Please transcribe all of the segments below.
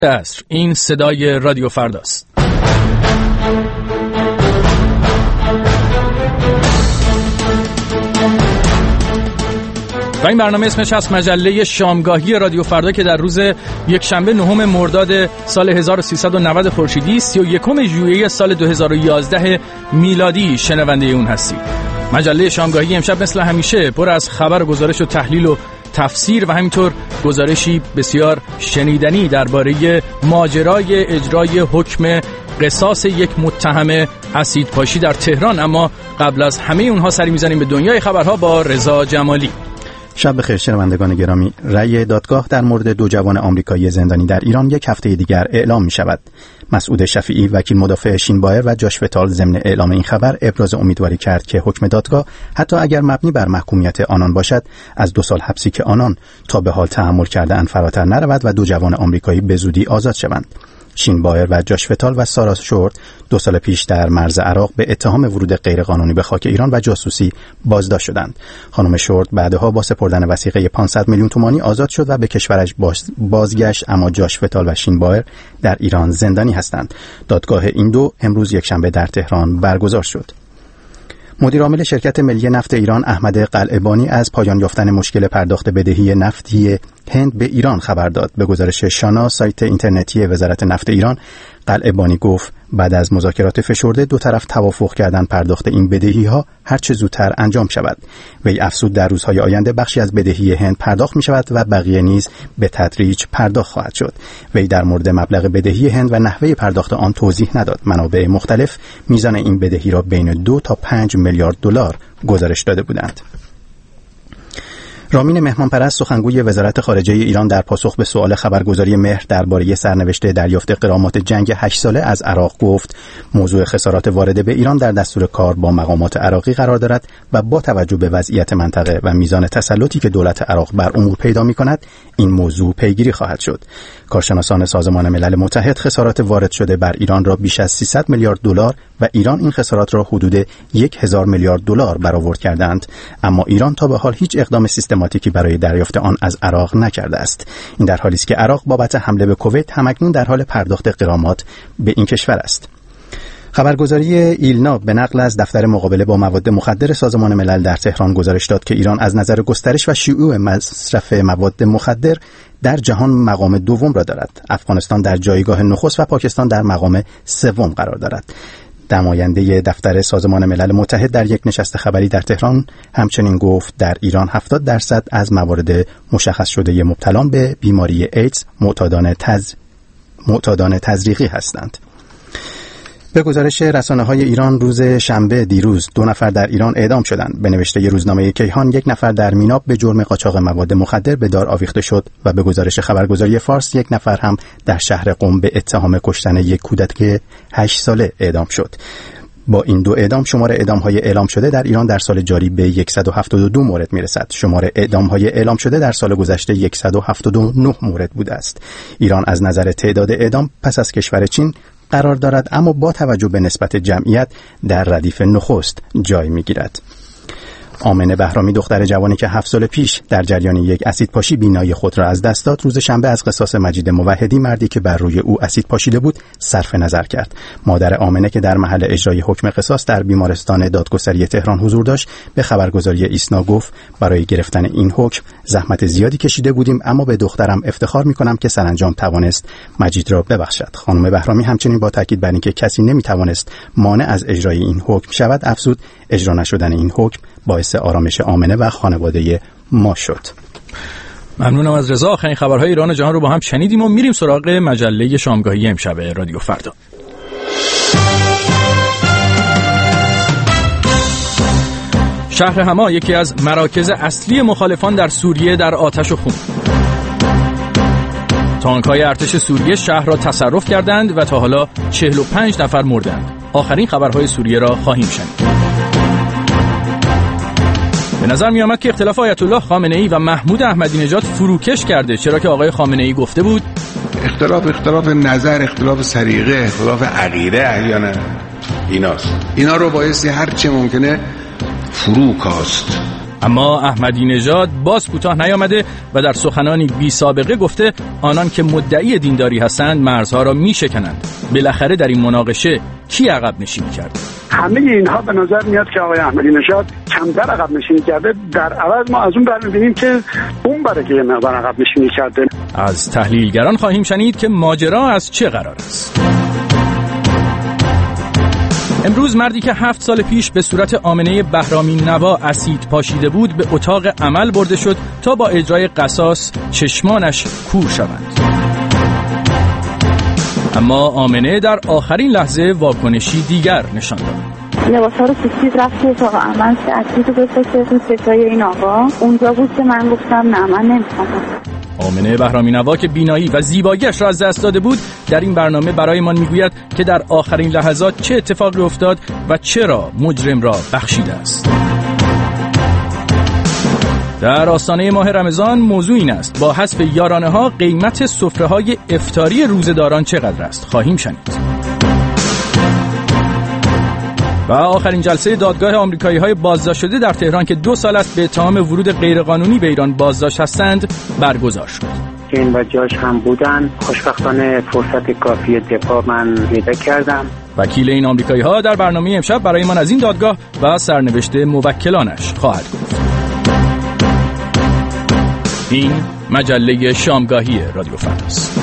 عصر. این صدای رادیو فرداست. و این برنامه اسمش هست مجله شامگاهی رادیو فردا که در روز یکشنبه 9 مرداد سال 1390 خورشیدی 31 ژوئیه سال 2011 میلادی شنونده اون هستید. مجله شامگاهی امشب مثل همیشه پر از خبر و گزارش و تحلیل و تفسیر و همینطور گزارشی بسیار شنیدنی درباره ماجرای اجرای حکم قصاص یک متهم اسیدپاشی در تهران. اما قبل از همه اونها سری میزنیم به دنیای خبرها با رضا جمالی. شب بخیر شنوندگان گرامی. رأی دادگاه در مورد دو جوان آمریکایی زندانی در ایران یک هفته دیگر اعلام می شود. مسعود شفیعی وکیل مدافع شین بایر و جاش فتال ضمن اعلام این خبر ابراز امیدواری کرد که حکم دادگاه حتی اگر مبنی بر محکومیت آنان باشد از 2 سال حبسی که آنان تا به حال تحمل کرده‌اند فراتر نرود و دو جوان آمریکایی به زودی آزاد شوند. شین بایر و جاش فتال و سارا شورت 2 سال پیش در مرز عراق به اتهام ورود غیرقانونی به خاک ایران و جاسوسی بازداشت شدند. خانم شورت بعدها با سپردن وثیقه 500 میلیون تومانی آزاد شد و به کشورش بازگشت، اما جاش فتال و شین بایر در ایران زندانی هستند. دادگاه این دو امروز یکشنبه در تهران برگزار شد. مدیر عامل شرکت ملی نفت ایران احمد قلعه‌بانی از پایان یافتن مشکل پرداخت بدهی نفتی هند به ایران خبر داد. به گزارش شانا سایت اینترنتی وزارت نفت ایران، قلعه‌بانی گفت بعد از مذاکرات فشرده دو طرف توافق کردند پرداخت این بدهی‌ها هر چه زودتر انجام شود. وی افزود در روزهای آینده بخشی از بدهی هند پرداخت می‌شود و بقیه نیز به تدریج پرداخت خواهد شد. وی در مورد مبلغ بدهی هند و نحوه پرداخت آن توضیح نداد. منابع مختلف میزان این بدهی را بین 2 تا 5 میلیارد دلار گزارش داده بودند. رامین مهمانپرست سخنگوی وزارت خارجه ایران در پاسخ به سؤال خبرگزاری مهر درباره سرنوشت دریافت غرامات جنگ 8 ساله از عراق گفت موضوع خسارات وارده به ایران در دستور کار با مقامات عراقی قرار دارد و با توجه به وضعیت منطقه و میزان تسلطی که دولت عراق بر امور پیدا می‌کند این موضوع پیگیری خواهد شد. کارشناسان سازمان ملل متحد خسارات وارد شده بر ایران را بیش از 300 میلیارد دلار و ایران این خسارات را حدود 1000 میلیارد دلار برآورد کردند، اما ایران تا به حال هیچ اقدام سیستماتیکی برای دریافت آن از عراق نکرده است. این در حالی است که عراق بابت حمله به کویت همکنون در حال پرداخت غرامات به این کشور است. خبرگزاری ایلنا به نقل از دفتر مقابله با مواد مخدر سازمان ملل در تهران گزارش داد که ایران از نظر گسترش و شیوع مصرف مواد مخدر در جهان مقام دوم را دارد. افغانستان در جایگاه نخست و پاکستان در مقام سوم قرار دارد. نماینده دفتر سازمان ملل متحد در یک نشست خبری در تهران همچنین گفت در ایران 70% از موارد مشخص شده مبتلا به بیماری ایدز معتادان تزریقی هستند. به گزارش رسانه‌های ایران روز شنبه دیروز 2 نفر در ایران اعدام شدند. به نوشته روزنامه کیهان 1 نفر در میناب به جرم قاچاق مواد مخدر به دار آویخته شد و به گزارش خبرگزاری فارس 1 نفر هم در شهر قم به اتهام کشتن یک کودک 8 ساله اعدام شد. با این 2 اعدام شمار اعدام‌های اعلام شده در ایران در سال جاری به 172 مورد میرسد. شمار اعدام‌های اعلام شده در سال گذشته 179 مورد بوده است. ایران از نظر تعداد اعدام پس از کشور چین قرار دارد، اما با توجه به نسبت جمعیت در ردیف نخست جای می‌گیرد. آمنه بهرامی دختر جوانی که 7 سال پیش در جریان یک اسیدپاشی بینایی خود را از دست داد، روز شنبه از قصاص مجید موحدی، مردی که بر روی او اسید پاشیده بود، صرف نظر کرد. مادر آمنه که در محل اجرای حکم قصاص در بیمارستان دادگستری تهران حضور داشت، به خبرگزاری ایسنا گفت برای گرفتن این حکم زحمت زیادی کشیده بودیم، اما به دخترم افتخار می‌کنم که سرانجام توانست مجید را ببخشد. خانم بهرامی همچنین با تاکید بر اینکه کسی نمی‌توانست مانع از اجرای این حکم شود افزود اجرا نشدن این حکم باعث آرامش آمنه و خانواده ما شد. ممنونم از رضا. آخرین خبرهای ایران و جهان رو با هم شنیدیم و میریم سراغ مجله شامگاهی امشب رادیو فردا. شهر حما یکی از مراکز اصلی مخالفان در سوریه در آتش و خون. تانک‌های ارتش سوریه شهر را تصرف کردند و تا حالا 45 نفر مردند. آخرین خبرهای سوریه را خواهیم شنید. به نظر می آمد که اختلاف آیت الله خامنه‌ای و محمود احمدی نژاد فروکش کرده، چرا که آقای خامنه‌ای گفته بود اختلاف نظر، اختلاف سلیقه، اختلاف عقیده احیانا ایناست. اینا رو بایستی هر چه ممکنه فرو کاست. اما احمدی نژاد باز کوتاه نیامده و در سخنانی بی سابقه گفته آنان که مدعی دینداری هستند مرزها را میشکنند. بالاخره در این مناقشه کی عقب نشینی کرد؟ همه اینها به نظر میاد که آقای احمدی نژاد کمتر عقب نشینی کرده، در عوض ما از اون برمی‌بینیم که اون برای که یه مقدار عقب نشینی کرده. از تحلیلگران خواهیم شنید که ماجرا از چه قرار است. امروز مردی که 7 سال پیش به صورت آمنه بهرامی نوا اسید پاشیده بود به اتاق عمل برده شد تا با اجرای قصاص چشمانش کور شوند. اما آمنه در آخرین لحظه واکنشی دیگر نشان داد. لباسا رو پوشید رفت تو اتاق عمل که اسید رو بفرسته تو چشای این آقا. اونجا بود که من گفتم نه من نمیخوام. آمنه بهرامی نوا که بینایی و زیباییش را از دست داده بود در این برنامه برایمان میگوید که در آخرین لحظات چه اتفاقی افتاد و چرا مجرم را بخشیده است. در آستانه ماه رمضان موضوع این است با حذف یارانه ها قیمت سفره های افطاری روزه‌داران چقدر است خواهیم شنید. و آخرین جلسه دادگاه آمریکایی‌های بازداشت شده در تهران که 2 سال است به اتهام ورود غیرقانونی به ایران بازداشت هستند برگزار شد. این و جاش هم بودن. خوشبختانه فرصت کافی دفاع من پیدا کردم. وکیل این آمریکایی‌ها در برنامه امشب برای من از این دادگاه و سرنوشت موکلانش خواهد گفت. این مجله شامگاهی رادیو فرداست.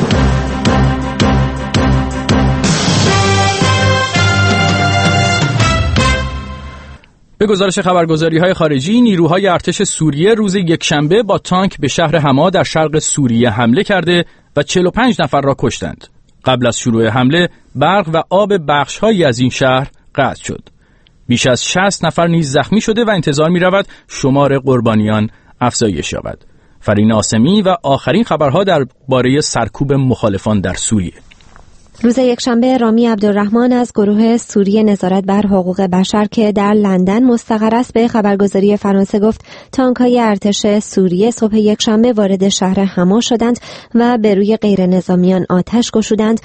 به گزارش خبرگزاری‌های خارجی، نیروهای ارتش سوریه روز یکشنبه با تانک به شهر حما در شرق سوریه حمله کرده و 45 نفر را کشتند. قبل از شروع حمله، برق و آب بخش‌هایی از این شهر قطع شد. بیش از 60 نفر نیز زخمی شده و انتظار می‌رود شمار قربانیان افزایش یابد. فرین آسمی و آخرین خبرها درباره سرکوب مخالفان در سوریه. روز یکشنبه رامی عبدالرحمن از گروه سوریه نظارت بر حقوق بشر که در لندن مستقر است به خبرگزاری فرانسه گفت تانک‌های ارتش سوریه صبح یکشنبه وارد شهر حما شدند و به روی غیر نظامیان آتش گشودند،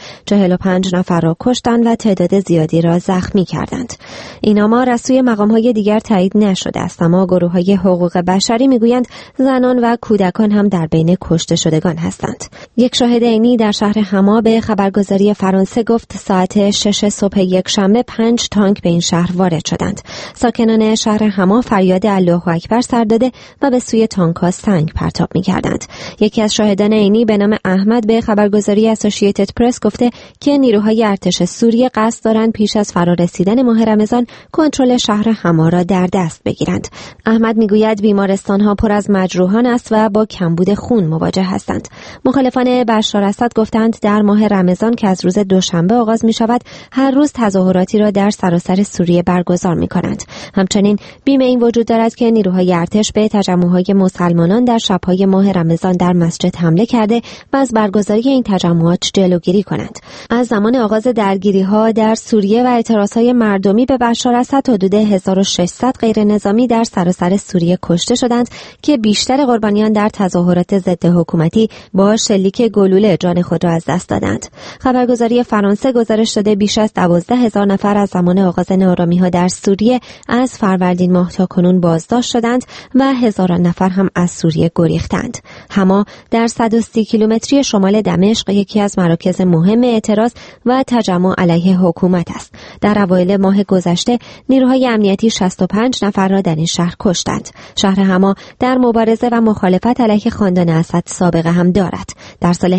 45 نفر را کشتند و تعداد زیادی را زخمی کردند. این آمار از سوی مقام‌های دیگر تایید نشده است، اما گروه‌های حقوق بشری میگویند زنان و کودکان هم در بین کشته شدگان هستند. یک شاهد عینی در شهر حما به خبرگزاری فرانسه گفت ساعت 6 صبح یکشنبه 5 تانک به این شهر وارد شدند. ساکنان شهر حما فریاد الله اکبر سر داده و به سوی تانک‌ها سنگ پرتاب می‌کردند. یکی از شاهدان عینی به نام احمد به خبرگزاری اسوسییتد پرس گفته که نیروهای ارتش سوریه قصد دارند پیش از فرارسیدن ماه رمضان کنترل شهر حما را در دست بگیرند. احمد میگوید بیمارستان‌ها پر از مجروحان است و با کمبود خون مواجه هستند. مخالفان بشار اسد گفتند در ماه رمضان که از روز دوشنبه آغاز می شود هر روز تظاهراتی را در سراسر سوریه برگزار می کنند. همچنین بیم این وجود دارد که نیروهای ارتش به تجمعهای مسلمانان در شبهای ماه رمضان در مسجد حمله کرده و از برگزاری این تجمعات جلوگیری کنند. از زمان آغاز درگیری‌ها در سوریه و اعتراضهای مردمی به بشار اسد حدود 1600 غیر نظامی در سراسر سوریه کشته شدند که بیشتر قربانیان در تظاهرات ضد حکومتی با شلیک گلوله جان خود را از دست دادند. خبرگزاری فرانسه گزارش داده بیش از 12,000 نفر از زمان آغاز ناآرامی‌ها در سوریه از فروردین ماه تا کنون بازداشت شدند و هزاران نفر هم از سوریه گریختند. حما در 130 کیلومتری شمال دمشق یکی از مراکز مهم اعتراض و تجمع علیه حکومت است. در اوایل ماه گذشته نیروهای امنیتی 65 نفر را در این شهر کشتند. شهر حما در مبارزه و مخالفت علیه خاندان اسد سابقه هم دارد. در سال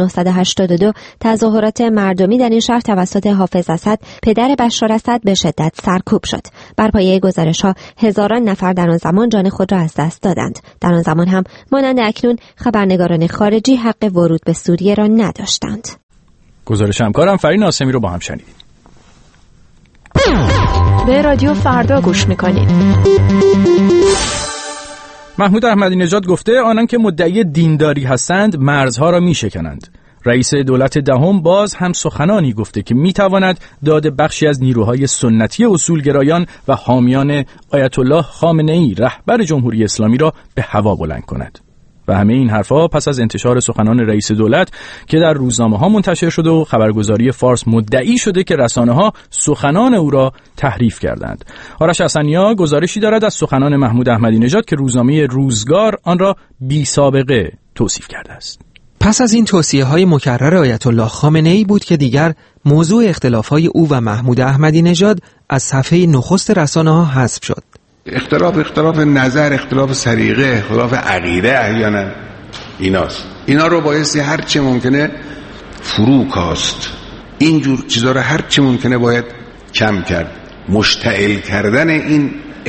1982 تظاهرات مردمی در این شهر توسط حافظ اسد پدر بشار اسد به شدت سرکوب شد. بر پایه گزارش‌ها هزاران نفر در آن زمان جان خود را از دست دادند. در آن زمان هم مانند اکنون خبرنگاران خارجی حق ورود به سوریه را نداشتند. گزارش همکارم فرین آسمی رو با هم شنیدیم. به رادیو فردا گوش می‌کنید. محمود احمدی نژاد گفته آنان که مدعی دینداری هستند مرزها را میشکنند. رئیس دولت دهم باز هم سخنانی گفته که میتواند داد بخشی از نیروهای سنتی اصولگرایان و حامیان آیت الله خامنه‌ای رهبر جمهوری اسلامی را به هوا بلند کند. و همه این حرفا پس از انتشار سخنان رئیس دولت که در روزنامه‌ها منتشر شده و خبرگزاری فارس مدعی شده که رسانه‌ها سخنان او را تحریف کردند. آرش حسن‌نیا گزارشی دارد از سخنان محمود احمدی نژاد که روزنامه روزگار آن را بی‌سابقه توصیف کرده است. پس از این توصیه‌های مکرر آیت الله خامنه‌ای بود که دیگر موضوع اختلاف‌های او و محمود احمدی نژاد از صفحه نخست رسانه‌ها حذف شد. اختلاف نظر، اختلاف سلیقه، اختلاف عقیده احیانا ایناست. اینا رو بایستی هر چه ممکنه فرو کاست. اینجور چیزا رو هر چه ممکنه باید کم کرد. مشتعل کردن این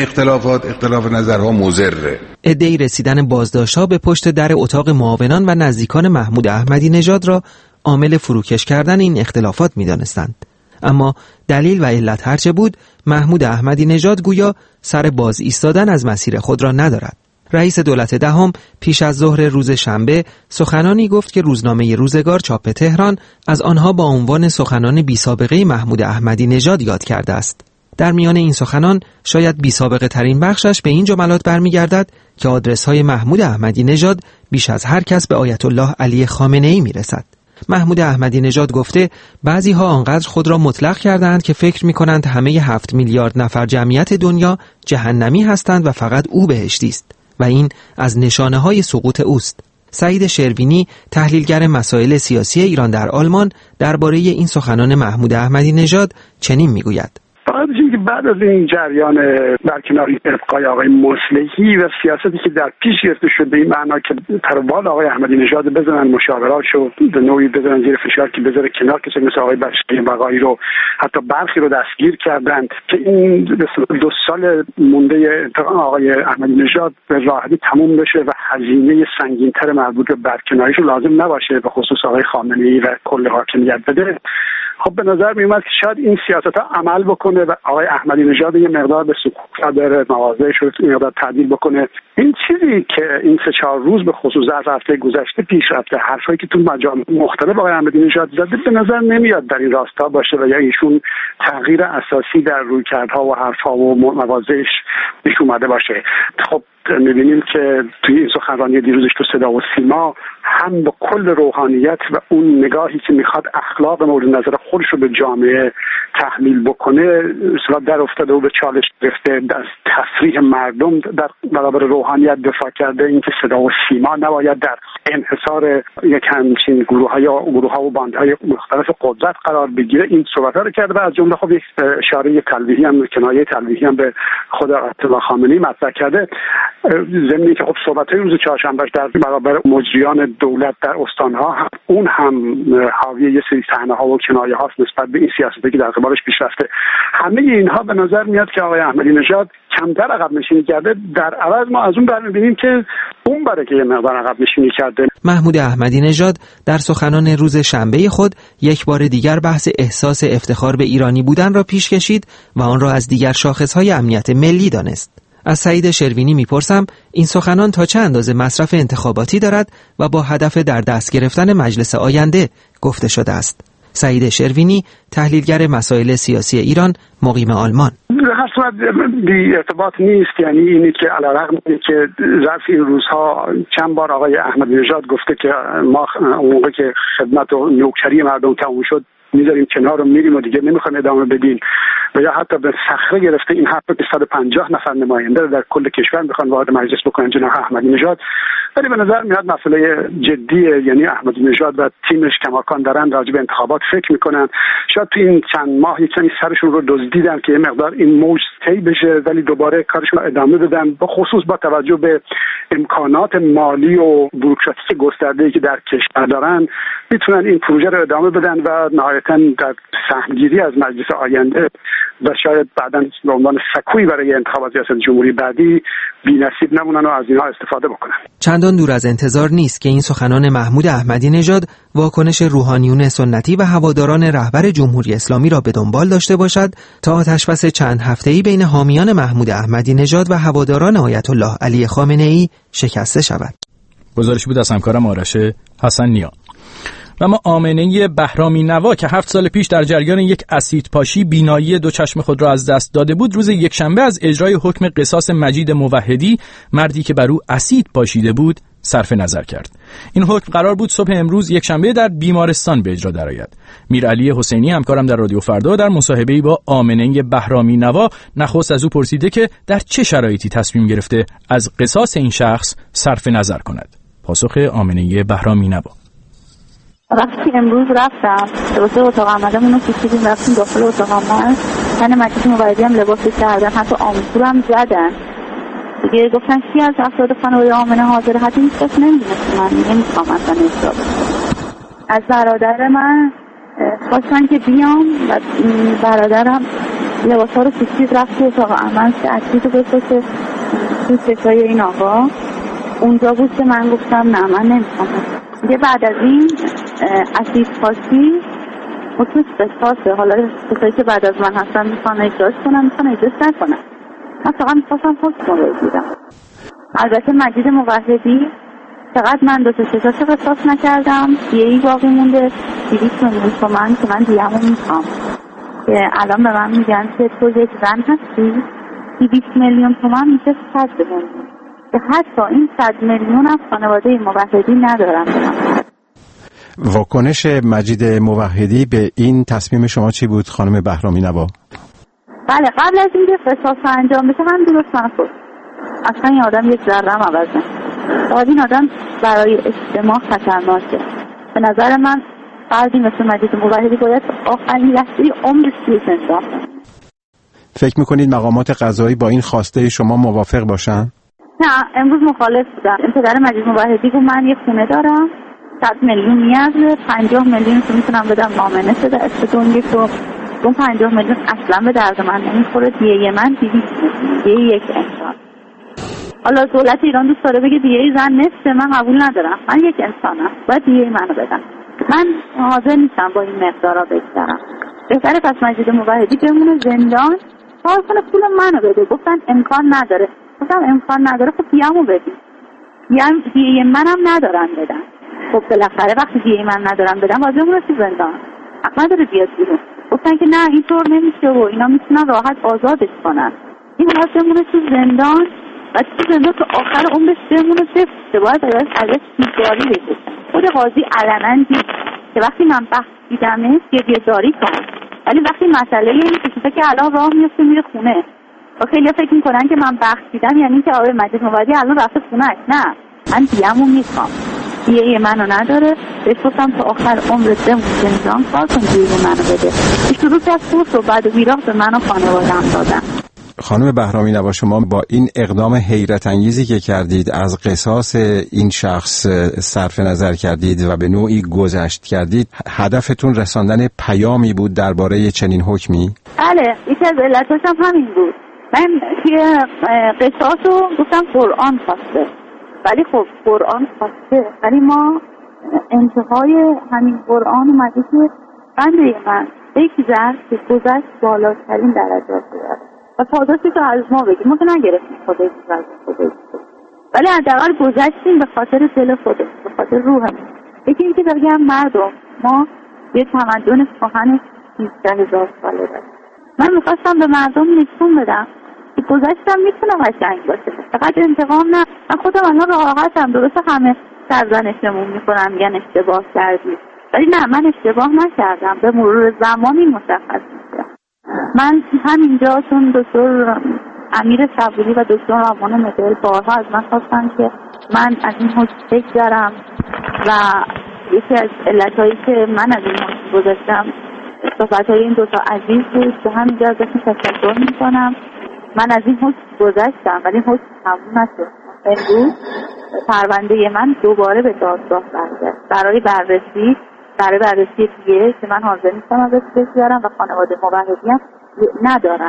اختلاف نظرها مضره. عده‌ای رسیدن بازداشت‌ها به پشت در اتاق معاونان و نزدیکان محمود احمدی نژاد را عامل فروکش کردن این اختلافات می‌دانستند. اما دلیل و علت هرچه بود، محمود احمدی نژاد گویا سر باز ایستادن از مسیر خود را ندارد. رئیس دولت دهم پیش از ظهر روز شنبه سخنانی گفت که روزنامه روزگار چاپ تهران از آنها با عنوان سخنان بی‌سابقه محمود احمدی نژاد یاد کرده است. در میان این سخنان شاید بی‌سابقه ترین بخشش به این جملات برمیگردد که آدرس های محمود احمدی نژاد بیش از هر کس به آیت الله علی خامنه‌ای میرسد. محمود احمدی نژاد گفته بعضی ها آنقدر خود را مطلق کردند که فکر می‌کنند همه 7 میلیارد نفر جمعیت دنیا جهنمی هستند و فقط او بهشتی است و این از نشانه‌های سقوط اوست. سعید شروینی تحلیلگر مسائل سیاسی ایران در آلمان درباره این سخنان محمود احمدی نژاد چنین میگوید: بعد از این جریان برکناری ابقای آقای مصلحی و سیاستی که در پیش گرفته شد به این معنا که تروال آقای احمدی نژاد بزنن مشاوراشو به نوعی بزنن زیر فشار که بذاره کنار کسی مثل آقای بقایی رو، حتی برخی رو دستگیر کردند که این 2 سال مونده انتقام آقای احمدی نژاد به راحتی تموم بشه و هزینه سنگین‌تر مربوط به برکناریش لازم نباشه به خصوص آقای خامنه‌ای و کل حاکمیت بده. خب به نظر میومد که شاید این سیاست ها عمل بکنه و آقای احمدی نژاد یه مقدار به سکوت بره، مواضعش رو یه مقدار تعدیل بکنه. این چیزی که این 3-4 روز به خصوص در هفته گذشته پیش رفته، حرفایی که تو مجامع مختلف آقای احمدی نژاد زده به نظر نمیاد در این راستا باشه و یا ایشون تغییر اساسی در رویکردها و حرفها و مواضعش پیش اومده باشه. خب می‌بینیم که توی این سخنرانی دیروزش تو صدا و سیما هم به کل روحانیت و اون نگاهی که میخواد اخلاق مورد نظر خودش رو به جامعه تحمیل بکنه اصلا در افتاده و به چالش گرفته، از تفریح مردم در برابر روحانیت دفاع کرده، اینکه صدا و سیما نباید در انحصار یک همچین گروه‌ها و باندهای مختلف قدرت قرار بگیره. این صحبت‌ها رو کرده و از جمله خب یک اشاره تلویحی هم، کنایه تلویحی هم به خود آیت الله خامنه‌ای مطرح کرده، ضمن که خب صحبت‌های روز چهارشنبه در برابر مجریان دولت در استان‌ها اون هم حاوی یه سری صحنه‌ها و کنایه‌هاست نسبت به این سیاستی که در قبالش پیش رفته. همه اینها به نظر میاد که آقای احمدی نژاد کمتر عقب نشینی کرده، در عوض ما از اون برمی‌بینیم که اون برای که یه مقدار عقب نشینی کرده. محمود احمدی نژاد در سخنان روز شنبه خود یک بار دیگر بحث احساس افتخار به ایرانی بودن را پیش کشید و آن را از دیگر شاخص‌های امنیت ملی دانست. از سعید شروینی میپرسم این سخنان تا چه اندازه مصرف انتخاباتی دارد و با هدف در دست گرفتن مجلس آینده گفته شده است. سعید شروینی تحلیلگر مسائل سیاسی ایران، مقیم آلمان: هر صورت بی ارتباط نیست، یعنی اینی که علیرغم که ظرف این روزها چند بار آقای احمدی نژاد گفته که ما موقع که خدمت و نوکری مردم تموم شد میذاریم کنار رو میریم و دیگه نمیخوایم ادامه بدیم و یا حتی به صخره گرفته این حرف که 150 نفر نماینده رو در کل کشور میخوان وارد مجلس بکنن جناح احمدی نژاد، ولی به نظر میاد مسئله جدیه، یعنی احمدی نژاد و تیمش کماکان دارن راجع به انتخابات فکر میکنن. شاید تو این چند ماه یک کمی سرشون رو دزدیدن که یه مقدار این موج طی بشه ولی دوباره کارشون رو ادامه بدن، به خصوص با توجه به امکانات مالی و بوروکراتیک گسترده‌ای که در کشور دارن میتونن این پروژه رو ادامه بدن و نهایتاً در سهمگیری از مجلس آینده و شاید بعداً به عنوان سکویی برای انتخابات ریاست جمهوری بعدی بی‌نصیب نمونن و از اینها استفاده بکنن. چندان دور از انتظار نیست که این سخنان محمود احمدی نژاد واکنش روحانیون سنتی و هواداران رهبر جمهوری اسلامی را به دنبال داشته باشد تا آتش‌بس چند هفته‌ای بین حامیان محمود احمدی نژاد و هواداران آیت الله علی خامنه‌ای شکسته شود. گزارشی بود از همکارم آرش حسن‌نیا. و اما آمنه بهرامی نوا که 7 سال پیش در جریان یک اسیدپاشی بینایی 2 چشم خود را از دست داده بود، روز یکشنبه از اجرای حکم قصاص مجید موحدی، مردی که بر او اسید پاشیده بود، صرف نظر کرد. این حکم قرار بود صبح امروز یکشنبه در بیمارستان به اجرا درآید. میرعلی حسینی همکارم در رادیو فردا در مصاحبه‌ای با آمنه بهرامی نوا نخست از او پرسیده که در چه شرایطی تصمیم گرفته از قصاص این شخص صرف نظر کند. پاسخ آمنه بهرامی نوا: وقتی امروز رفتم درسته اتاق عملمون رو کشیدیم رفتیم داخل اتاق عمل، من مجید موحدی هم لباسش کردن، حتی آموزور هم زدن دیگه. گفتن کی از افراد خانواده آمنه حاضر؟ حتی هیچ کس نمیدونست، من نمیخوام اصلا اجرا بکنم. از برادر من خواستن که بیام و برادرم لباسا رو کشید رفت تو اتاق عمل که اکسیز رو بسازه تو چشای این آقا. اونجا بود که من گفتم نه من نمیخوام. دیگه بعد از این اسید پاسی خصوص قصاصه. حالا کسایی که بعد از من هستن میخوان اجراش کنم میخوان اجراش نکنم. من فقط میخواستم حکم رو بگیرم. البته مجید موحدی فقط من 2 تا چشاش قصاص نکردم، دیگه باقی مونده 200 میلیون تومان که من دیگه‌مو میخوام. که الان به من میگن که تو یک زن هستی 200 میلیون تومان میشه 100 میلیون که حتی این 100 میلیون هم خانواده موحدی ندارن. واکنش مجید موحدی به این تصمیم شما چی بود خانم بهرامی نوا؟ بله قبل از اینکه قصاص انجام بشه هم درست نخورد. اصلا این آدم یک ذره هم عوض نشد. این آدم برای اجتماع خطرناکه. به نظر من فردی مثل مجید موحدی باید آخرین لحظه عمرش توی زندان. فکر میکنید مقامات قضایی با این خواسته شما موافق باشن؟ نه امروز مخالف بودم. پدر مجید موحدی گفت من یه خونه دارم 100 میلیون نیازه، 50 میلیون رو میتونم بدم مامنه شده استدونگی تو اون 50 میلیون اصلا به درد من نمیخوره. دیگه من 200 میلیون دیگه یک انسان. حالا دولت ایران دوست داره بگه دیگه زن نصفه، من قبول ندارم. من یک انسانم باید دیگه منو بدم. من حاضر نیستم با این مقدارا بگذرم. بهتره پس مجید موحدی بمونه زندان کار کنه پول منو بده. گفتن امکان نداره. گفتم امکان نداره خب دیگه‌مو بدید. دیگه منم ندارم بدم. خب بالاخره وقتی دیگه من ندارم بدم باید بمونه تو زندان. حق نداره بیاد بیرون. گفتن که نه اینطور نمیشه و اینا میتونن راحت آزادش کنن. این باید بمونه تو زندان و تو زندان تو آخر عمرش بمونه بفته. باید ازش سیگاری بکشن. خود قاضی علنا دید که وقتی من بحث دیدمش گریه داری کن، ولی وقتی مسئله اینه که الان راه میفته میره خونه و خیلی فکر میکنن که من بحث دیدم یعنی که آقای مجید موحدی الان رفته خونه‌اش. نه من دیگه‌مو میخوام. دیگه منو نداره. بهش گفتم تا آخر عمرت بمون زندان کار کن دیگه منو بده. شروع کرد فوت و بعد ویراق به من و خانواده‌ام دادن. خانم بهرامی نوا شما با این اقدام حیرت انگیزی که کردید از قصاص این شخص صرف نظر کردید و به نوعی گذشت کردید، هدفتون رساندن پیامی بود درباره چنین حکمی؟ بله یکی از علتاش هم همین بود. من که قصاص رو گفتم قرآن خواسته، ولی خب قرآن خواسته ولی ما انتهای همین قرآن اومده که بنده من بگذر که گذشت بالاترین درجات داره و پاداشی رو از ما بگیم. ما که نگرفتیم خودش ولی حداقل گذشتیم به خاطر دل خودش، به خاطر روحمون. یکی اینکه بگم مردم ما یه تمدن کهن 13000 ساله داریم. من میخواستم به مردم نشون بدم که گذشتم میتونه قشنگ باشه، فقط انتقام نه. من خودم الان راحتم. درسته همه سرزنشمون میکنن میگن اشتباه کردی، ولی نه من اشتباه نکردم. به مرور زمانی مشخص میشه. من همینجا چون دکتر امیر صبوری و دکتر رامان مدل بارها از من خواستن که من از این حکم بگذرم و یکی از علتهایی که من از این حکم گذاشتم صحبتهای این دوتا عزیز بود که همینجا ازشون تشکر میکنم. من از این حکم گذاشتم ولی حکم تموم نشد. امروز پرونده من دوباره به دادگاه برگشت برای بررسی دیگه که من حاضر نیستم ازش بگذرم و خانواده موحدی هم ندارن.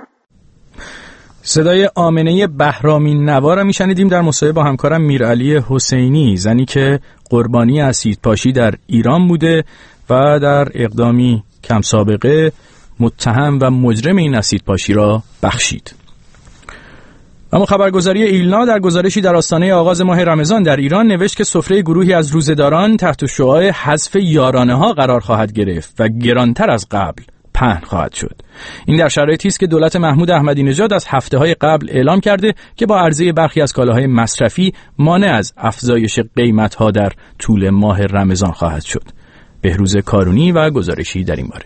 صدای آمنه بهرامی نوا را میشنیدیم در مصاحبه با همکارم میرعلی حسینی، زنی که قربانی اسیدپاشی در ایران بوده و در اقدامی کم سابقه متهم و مجرم این اسیدپاشی را بخشید. اما خبرگزاری ایلنا در گزارشی در آستانه آغاز ماه رمضان در ایران نوشت که سفره گروهی از روزه‌داران تحت شعاع حذف یارانه‌ها قرار خواهد گرفت و گرانتر از قبل پهن خواهد شد. این در شرایطی است که دولت محمود احمدی نژاد از هفته‌های قبل اعلام کرده که با عرضه برخی از کالاهای مصرفی مانع از افزایش قیمت‌ها در طول ماه رمضان خواهد شد. بهروز کارونی و گزارشی در این باره.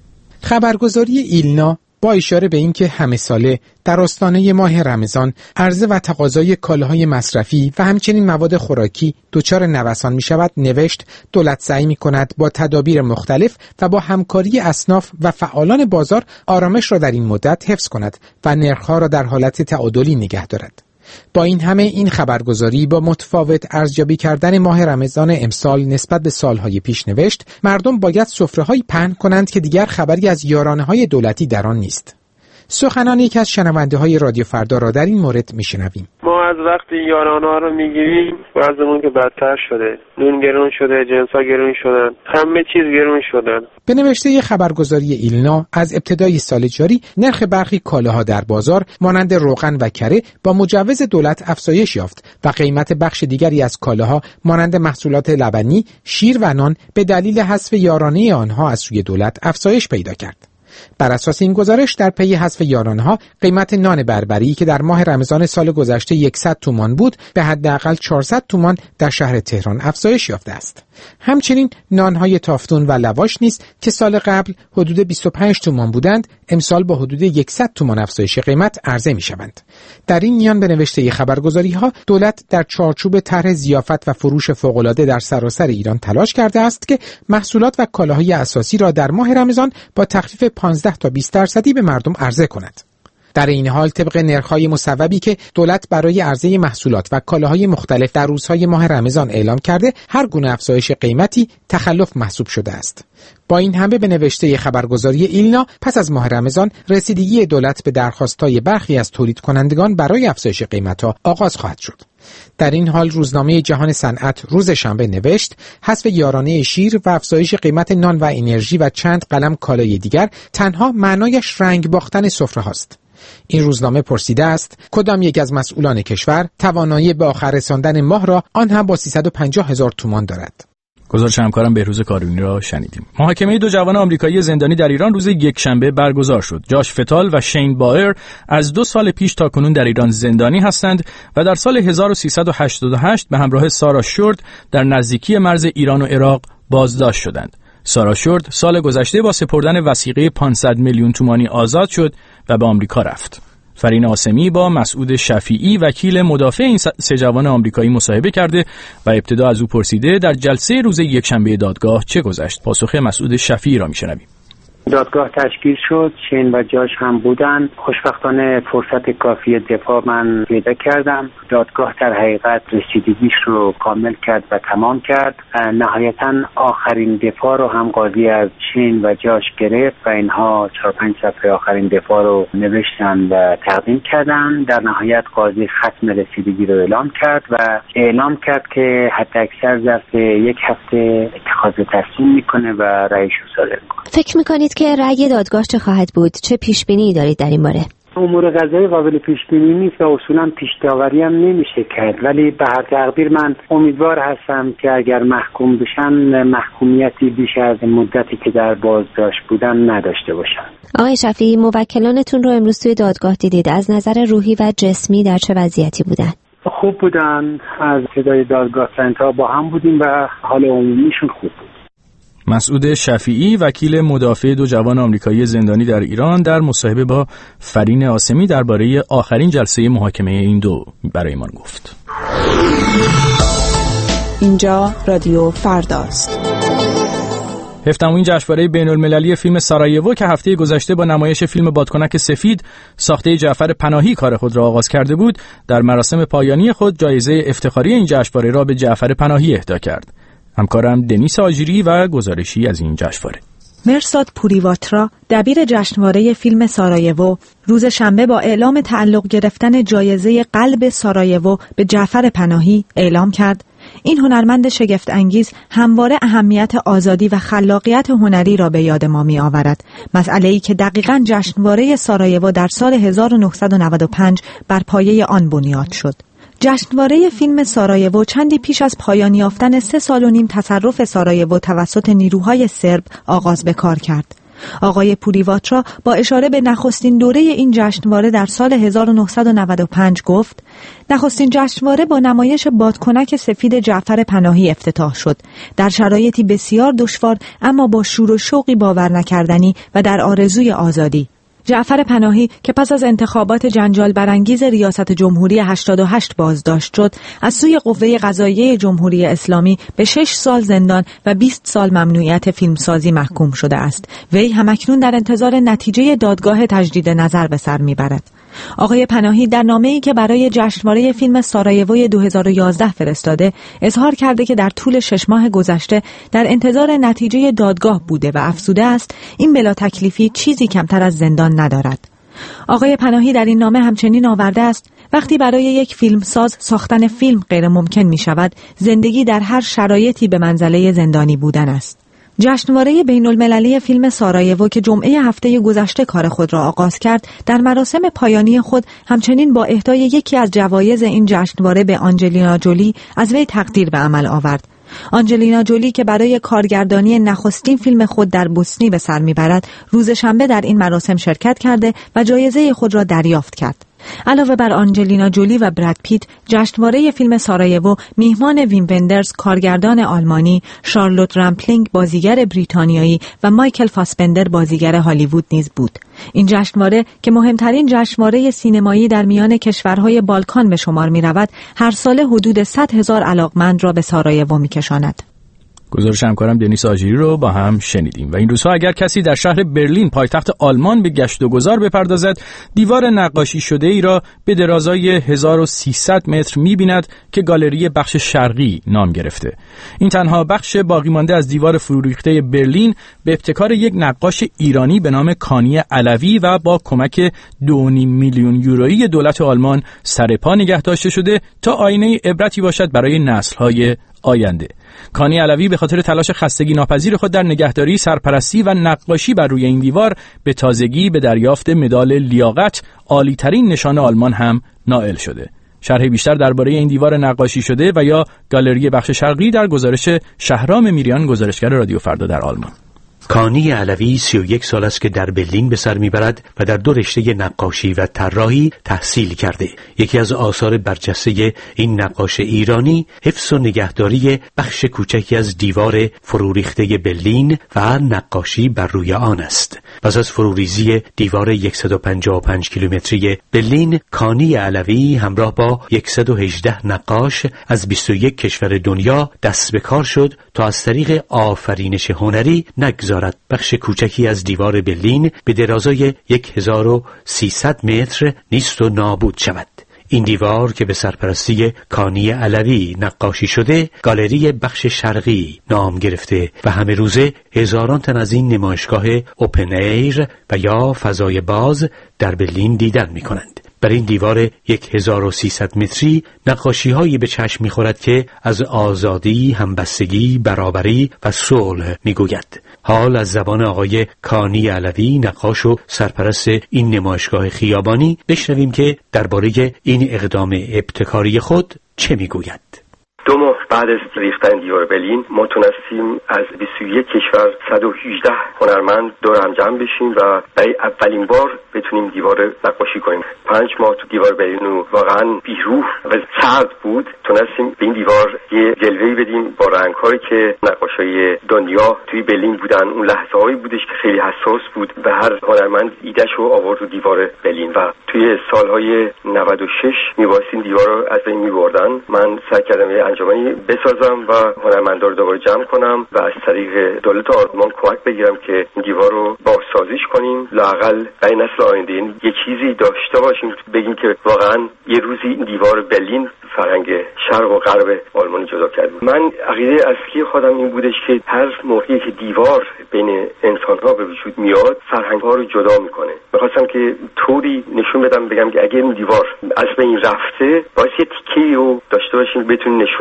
خبرگزاری ایلنا با اشاره به اینکه همه ساله در آستانه ماه رمضان عرضه و تقاضای کالاهای مصرفی و همچنین مواد خوراکی دچار نوسان می شود نوشت دولت سعی می کند با تدابیر مختلف و با همکاری اصناف و فعالان بازار آرامش را در این مدت حفظ کند و نرخ‌ها را در حالت تعادلی نگه دارد. با این همه این خبرگزاری با متفاوت ارزیابی کردن ماه رمضان امسال نسبت به سالهای پیش نوشت مردم باید سفره‌هایی پهن کنند که دیگر خبری از یارانه‌های دولتی در آن نیست. سخنان یکی از شنونده‌های رادیو فردا را در این مورد میشنویم. ما از وقتی یارانه‌ها رو میگیریم وضعمون که بدتر شده، نون گرون شده، جنسا گرون شدن، همه چیز گرون شدن. به نوشته خبرگزاری ایلنا از ابتدای سال جاری نرخ برخی کالاها در بازار مانند روغن و کره با مجوز دولت افزایش یافت و قیمت بخش دیگری از کالاها مانند محصولات لبنی، شیر و نان به دلیل حذف یارانه آنها از سوی دولت افزایش پیدا کرد. بر اساس این گزارش در پی حذف یارانه‌ها قیمت نان بربری که در ماه رمضان سال گذشته 100 تومان بود به حداقل 400 تومان در شهر تهران افزایش یافته است. همچنین نان‌های تافتون و لواش نیز که سال قبل حدود 25 تومان بودند امسال با حدود 100 تومان افزایش قیمت عرضه می‌شوند. در این میان به نوشته خبرگزاری‌ها دولت در چارچوب طرح ضیافت و فروش فوق‌العاده در سراسر ایران تلاش کرده است که محصولات و کالاهای اساسی را در ماه رمضان با تخفیف 15 تا 20% به مردم عرضه کند. در این حال طبق نرخ‌های مصوبی که دولت برای عرضه محصولات و کالاهای مختلف در روزهای ماه رمضان اعلام کرده هر گونه افزایش قیمتی تخلف محسوب شده است. با این همه به نوشته خبرگزاری ایلنا پس از ماه رمضان رسیدگی دولت به درخواست‌های برخی از تولید کنندگان برای افزایش قیمت‌ها آغاز خواهد شد. در این حال روزنامه جهان صنعت روز شنبه نوشت حذف یارانه شیر و افزایش قیمت نان و انرژی و چند قلم کالای دیگر تنها معنایش رنگ باختن سفره هاست. این روزنامه پرسیده است کدام یک از مسئولان کشور توانایی به آخر رساندن ماه را آن هم با 350,000 تومان دارد. گزارش همکارم بهروز کارونی را شنیدیم. محاکمه دو جوان آمریکایی زندانی در ایران روز یکشنبه برگزار شد. جاش فتال و شین بایر از 2 سال پیش تا کنون در ایران زندانی هستند و در سال 1388 به همراه سارا شورد در نزدیکی مرز ایران و عراق بازداشت شدند. سارا شورد سال گذشته با سپردن وثیقه 500 میلیون تومانی آزاد شد و به آمریکا رفت. فرین آسمی با مسعود شفیعی وکیل مدافع این 3 جوان آمریکایی مصاحبه کرده و ابتدا از او پرسیده در جلسه روز یکشنبه دادگاه چه گذشت. پاسخ مسعود شفیعی را میشنویم. دادگاه تشکیل شد، شین و جاش هم بودن. خوشبختانه فرصت کافی دفاع من پیدا کردم. دادگاه در حقیقت رسیدگیش رو کامل کرد و تمام کرد. نهایتا آخرین دفاع رو هم قاضی از شین و جاش گرفت و اینها 4-5 صفحه آخرین دفاع رو نوشتن و تقدیم کردن. در نهایت قاضی ختم رسیدگی رو اعلام کرد و اعلام کرد که حداکثر ظرف 1 هفته اتخاذ تصمیم میکنه و رأیش رو صادر میکنه. فکر میکنید که رأی دادگاه چه خواهد بود؟ چه پیشبینی دارید در این باره؟ امور قضایی قابل پیشبینی نیست و اصولا پیش‌داوری هم نمیشه کرد، ولی به هر تقدیر من امیدوار هستم که اگر محکوم بشن محکومیتی بیش از مدتی که در بازداشت بودن نداشته باشن. آقای شفیعی، موکلانتون رو امروز توی دادگاه دیدید، از نظر روحی و جسمی در چه وضعیتی بودن؟ خوب بودن، از ابتدای دادگاه تا انتها با هم بودیم و حال عمومیشون خوب بود. مسعود شفیعی وکیل مدافع 2 جوان آمریکایی زندانی در ایران در مصاحبه با فرین آسمی درباره آخرین جلسه محاکمه این 2 برایمان گفت. اینجا رادیو فرداست. 7مین جشنواره بین‌المللی فیلم سارایوو که هفته گذشته با نمایش فیلم بادکنک سفید ساخته جعفر پناهی کار خود را آغاز کرده بود، در مراسم پایانی خود جایزه افتخاری این جشنواره را به جعفر پناهی اهدا کرد. همکارم دنیس آجیری و گزارشی از این جشنواره. مرساد پوریواترا دبیر جشنواره فیلم سارایوو روز شنبه با اعلام تعلق گرفتن جایزه قلب سارایوو به جعفر پناهی اعلام کرد این هنرمند شگفت انگیز همواره اهمیت آزادی و خلاقیت هنری را به یاد ما می آورد، مسئله‌ای که دقیقاً جشنواره سارایوو در سال 1995 بر پایه آن بنیاد شد. جشنواره فیلم سارایوو چندی پیش از پایان یافتن 3 سال و نیم تصرف سارایوو توسط نیروهای سرب آغاز به کار کرد. آقای پوریواترا با اشاره به نخستین دوره این جشنواره در سال 1995 گفت: نخستین جشنواره با نمایش بادکنک سفید جعفر پناهی افتتاح شد، در شرایطی بسیار دشوار اما با شور و شوقی باور نکردنی و در آرزوی آزادی. جعفر پناهی که پس از انتخابات جنجال برانگیز ریاست جمهوری 88 بازداشت شد، از سوی قوه قضاییه جمهوری اسلامی به 6 سال زندان و 20 سال ممنوعیت فیلمسازی محکوم شده است. وی همکنون در انتظار نتیجه دادگاه تجدید نظر به سر میبرد. آقای پناهی در نامه‌ای که برای جشنواره فیلم سارایوو 2011 فرستاده اظهار کرده که در طول 6 ماه گذشته در انتظار نتیجه دادگاه بوده و افزوده است این بلا تکلیفی چیزی کمتر از زندان ندارد. آقای پناهی در این نامه همچنین آورده است: وقتی برای یک فیلمساز ساختن فیلم غیر ممکن می شود، زندگی در هر شرایطی به منزله زندانی بودن است. جشنواره بین‌المللی فیلم سارایوو که جمعه هفته گذشته کار خود را آغاز کرد، در مراسم پایانی خود همچنین با اهدای یکی از جوایز این جشنواره به آنجلینا جولی از وی تقدیر به عمل آورد. آنجلینا جولی که برای کارگردانی نخستین فیلم خود در بوسنی به سر میبرد، روز شنبه در این مراسم شرکت کرده و جایزه خود را دریافت کرد. علاوه بر آنجلینا جولی و براد پیت، جشنواره فیلم سارایوو میهمان ویم وندرز کارگردان آلمانی، شارلوت رامپلینگ بازیگر بریتانیایی و مایکل فاسبندر بازیگر هالیوود نیز بود. این جشنواره که مهمترین جشنواره سینمایی در میان کشورهای بالکان به شمار می‌رود، هر ساله حدود 100,000 علاقمند را به سارایوو می‌کشاند. گزارش همکارم دنیس آژیری رو با هم شنیدیم. و این روزها اگر کسی در شهر برلین پایتخت آلمان به گشت و گذار بپردازد، دیوار نقاشی شده ای را به درازای 1300 متر می‌بیند که گالری بخش شرقی نام گرفته. این تنها بخش باقی مانده از دیوار فروریخته برلین به ابتکار یک نقاش ایرانی به نام کانی علوی و با کمک 2.5 میلیون یورویی دولت آلمان سرپا نگه داشته شده تا آینه عبرتی باشد برای نسل‌های آینده. کانی علوی به خاطر تلاش خستگی ناپذیر خود در نگهداری، سرپرستی و نقاشی بر روی این دیوار به تازگی به دریافت مدال لیاقت، عالی‌ترین نشان آلمان هم نائل شده. شرح بیشتر درباره این دیوار نقاشی شده و یا گالری بخش شرقی در گزارش شهرام میریان، گزارشگر رادیو فردا در آلمان. کانی علوی 31 سال است که در برلین به سر میبرد و در 2 رشته نقاشی و طراحی تحصیل کرده. یکی از آثار برجسته این نقاش ایرانی حفظ و نگهداری بخش کوچکی از دیوار فروریخته برلین و نقاشی بر روی آن است. پس از فروریزی دیوار 155 کیلومتری برلین، کانی علوی همراه با 118 نقاش از 21 کشور دنیا دست به کار شد تا از طریق آفرینش هنری نگذارد بخش کوچکی از دیوار برلین به درازای 1300 متر نیست و نابود شود. این دیوار که به سرپرستی کانی علوی نقاشی شده، گالری بخش شرقی نام گرفته و همه روزه هزاران تن از این نمایشگاه اوپن ایر و یا فضای باز در برلین دیدن می کنند. بر این دیوار 1300 متری نقاشی هایی به چشم می خورد که از آزادی، همبستگی، برابری و صلح می گوید. حال از زبان آقای کانی علوی، نقاش و سرپرست این نمایشگاه خیابانی، بشنویم که درباره این اقدام ابتکاری خود چه می گوید. 2 ماه بعد از ریختن دیوار برلین ما تونستیم از 21 کشور 118 هنرمند دور هم جمع بشیم و برای اولین بار بتونیم دیوار نقاشی کنیم. 5 ماه تو دیوار برلین واقعا بیروح و سرد بود. تونستیم به این دیوار یه جلوه‌ای بدیم با رنگ‌هایی که نقاشای دنیا توی برلین بودن. اون لحظه‌هایی بودش که خیلی حساس بود و هر هنرمند ایده‌شو آورد رو دیوار برلین و توی سال‌های 96 می‌واسطین دیوار رو از بین می‌بردن. من سعی کردم انجامنی بسازم و هنرمندا رو دوباره جمع کنم و از طریق دولت آلمان کمک بگیرم که این دیوار رو بازسازیش کنیم، لااقل برای نسل آینده یه چیزی داشته باشیم، بگیم که واقعا یه روزی این دیوار برلین فرهنگ شرق و غرب آلمان جدا کرد. من عقیده اصلی خودم این بودش که هر موقعی که دیوار بین انسان‌ها به وجود میاد، فرهنگ‌ها رو جدا میکنه. می‌خواستم که طوری نشون بدم، بگم که اگه این دیوار از بین رفته، باید یه تیکه‌ای رو داشته باشیم بتونیم نشون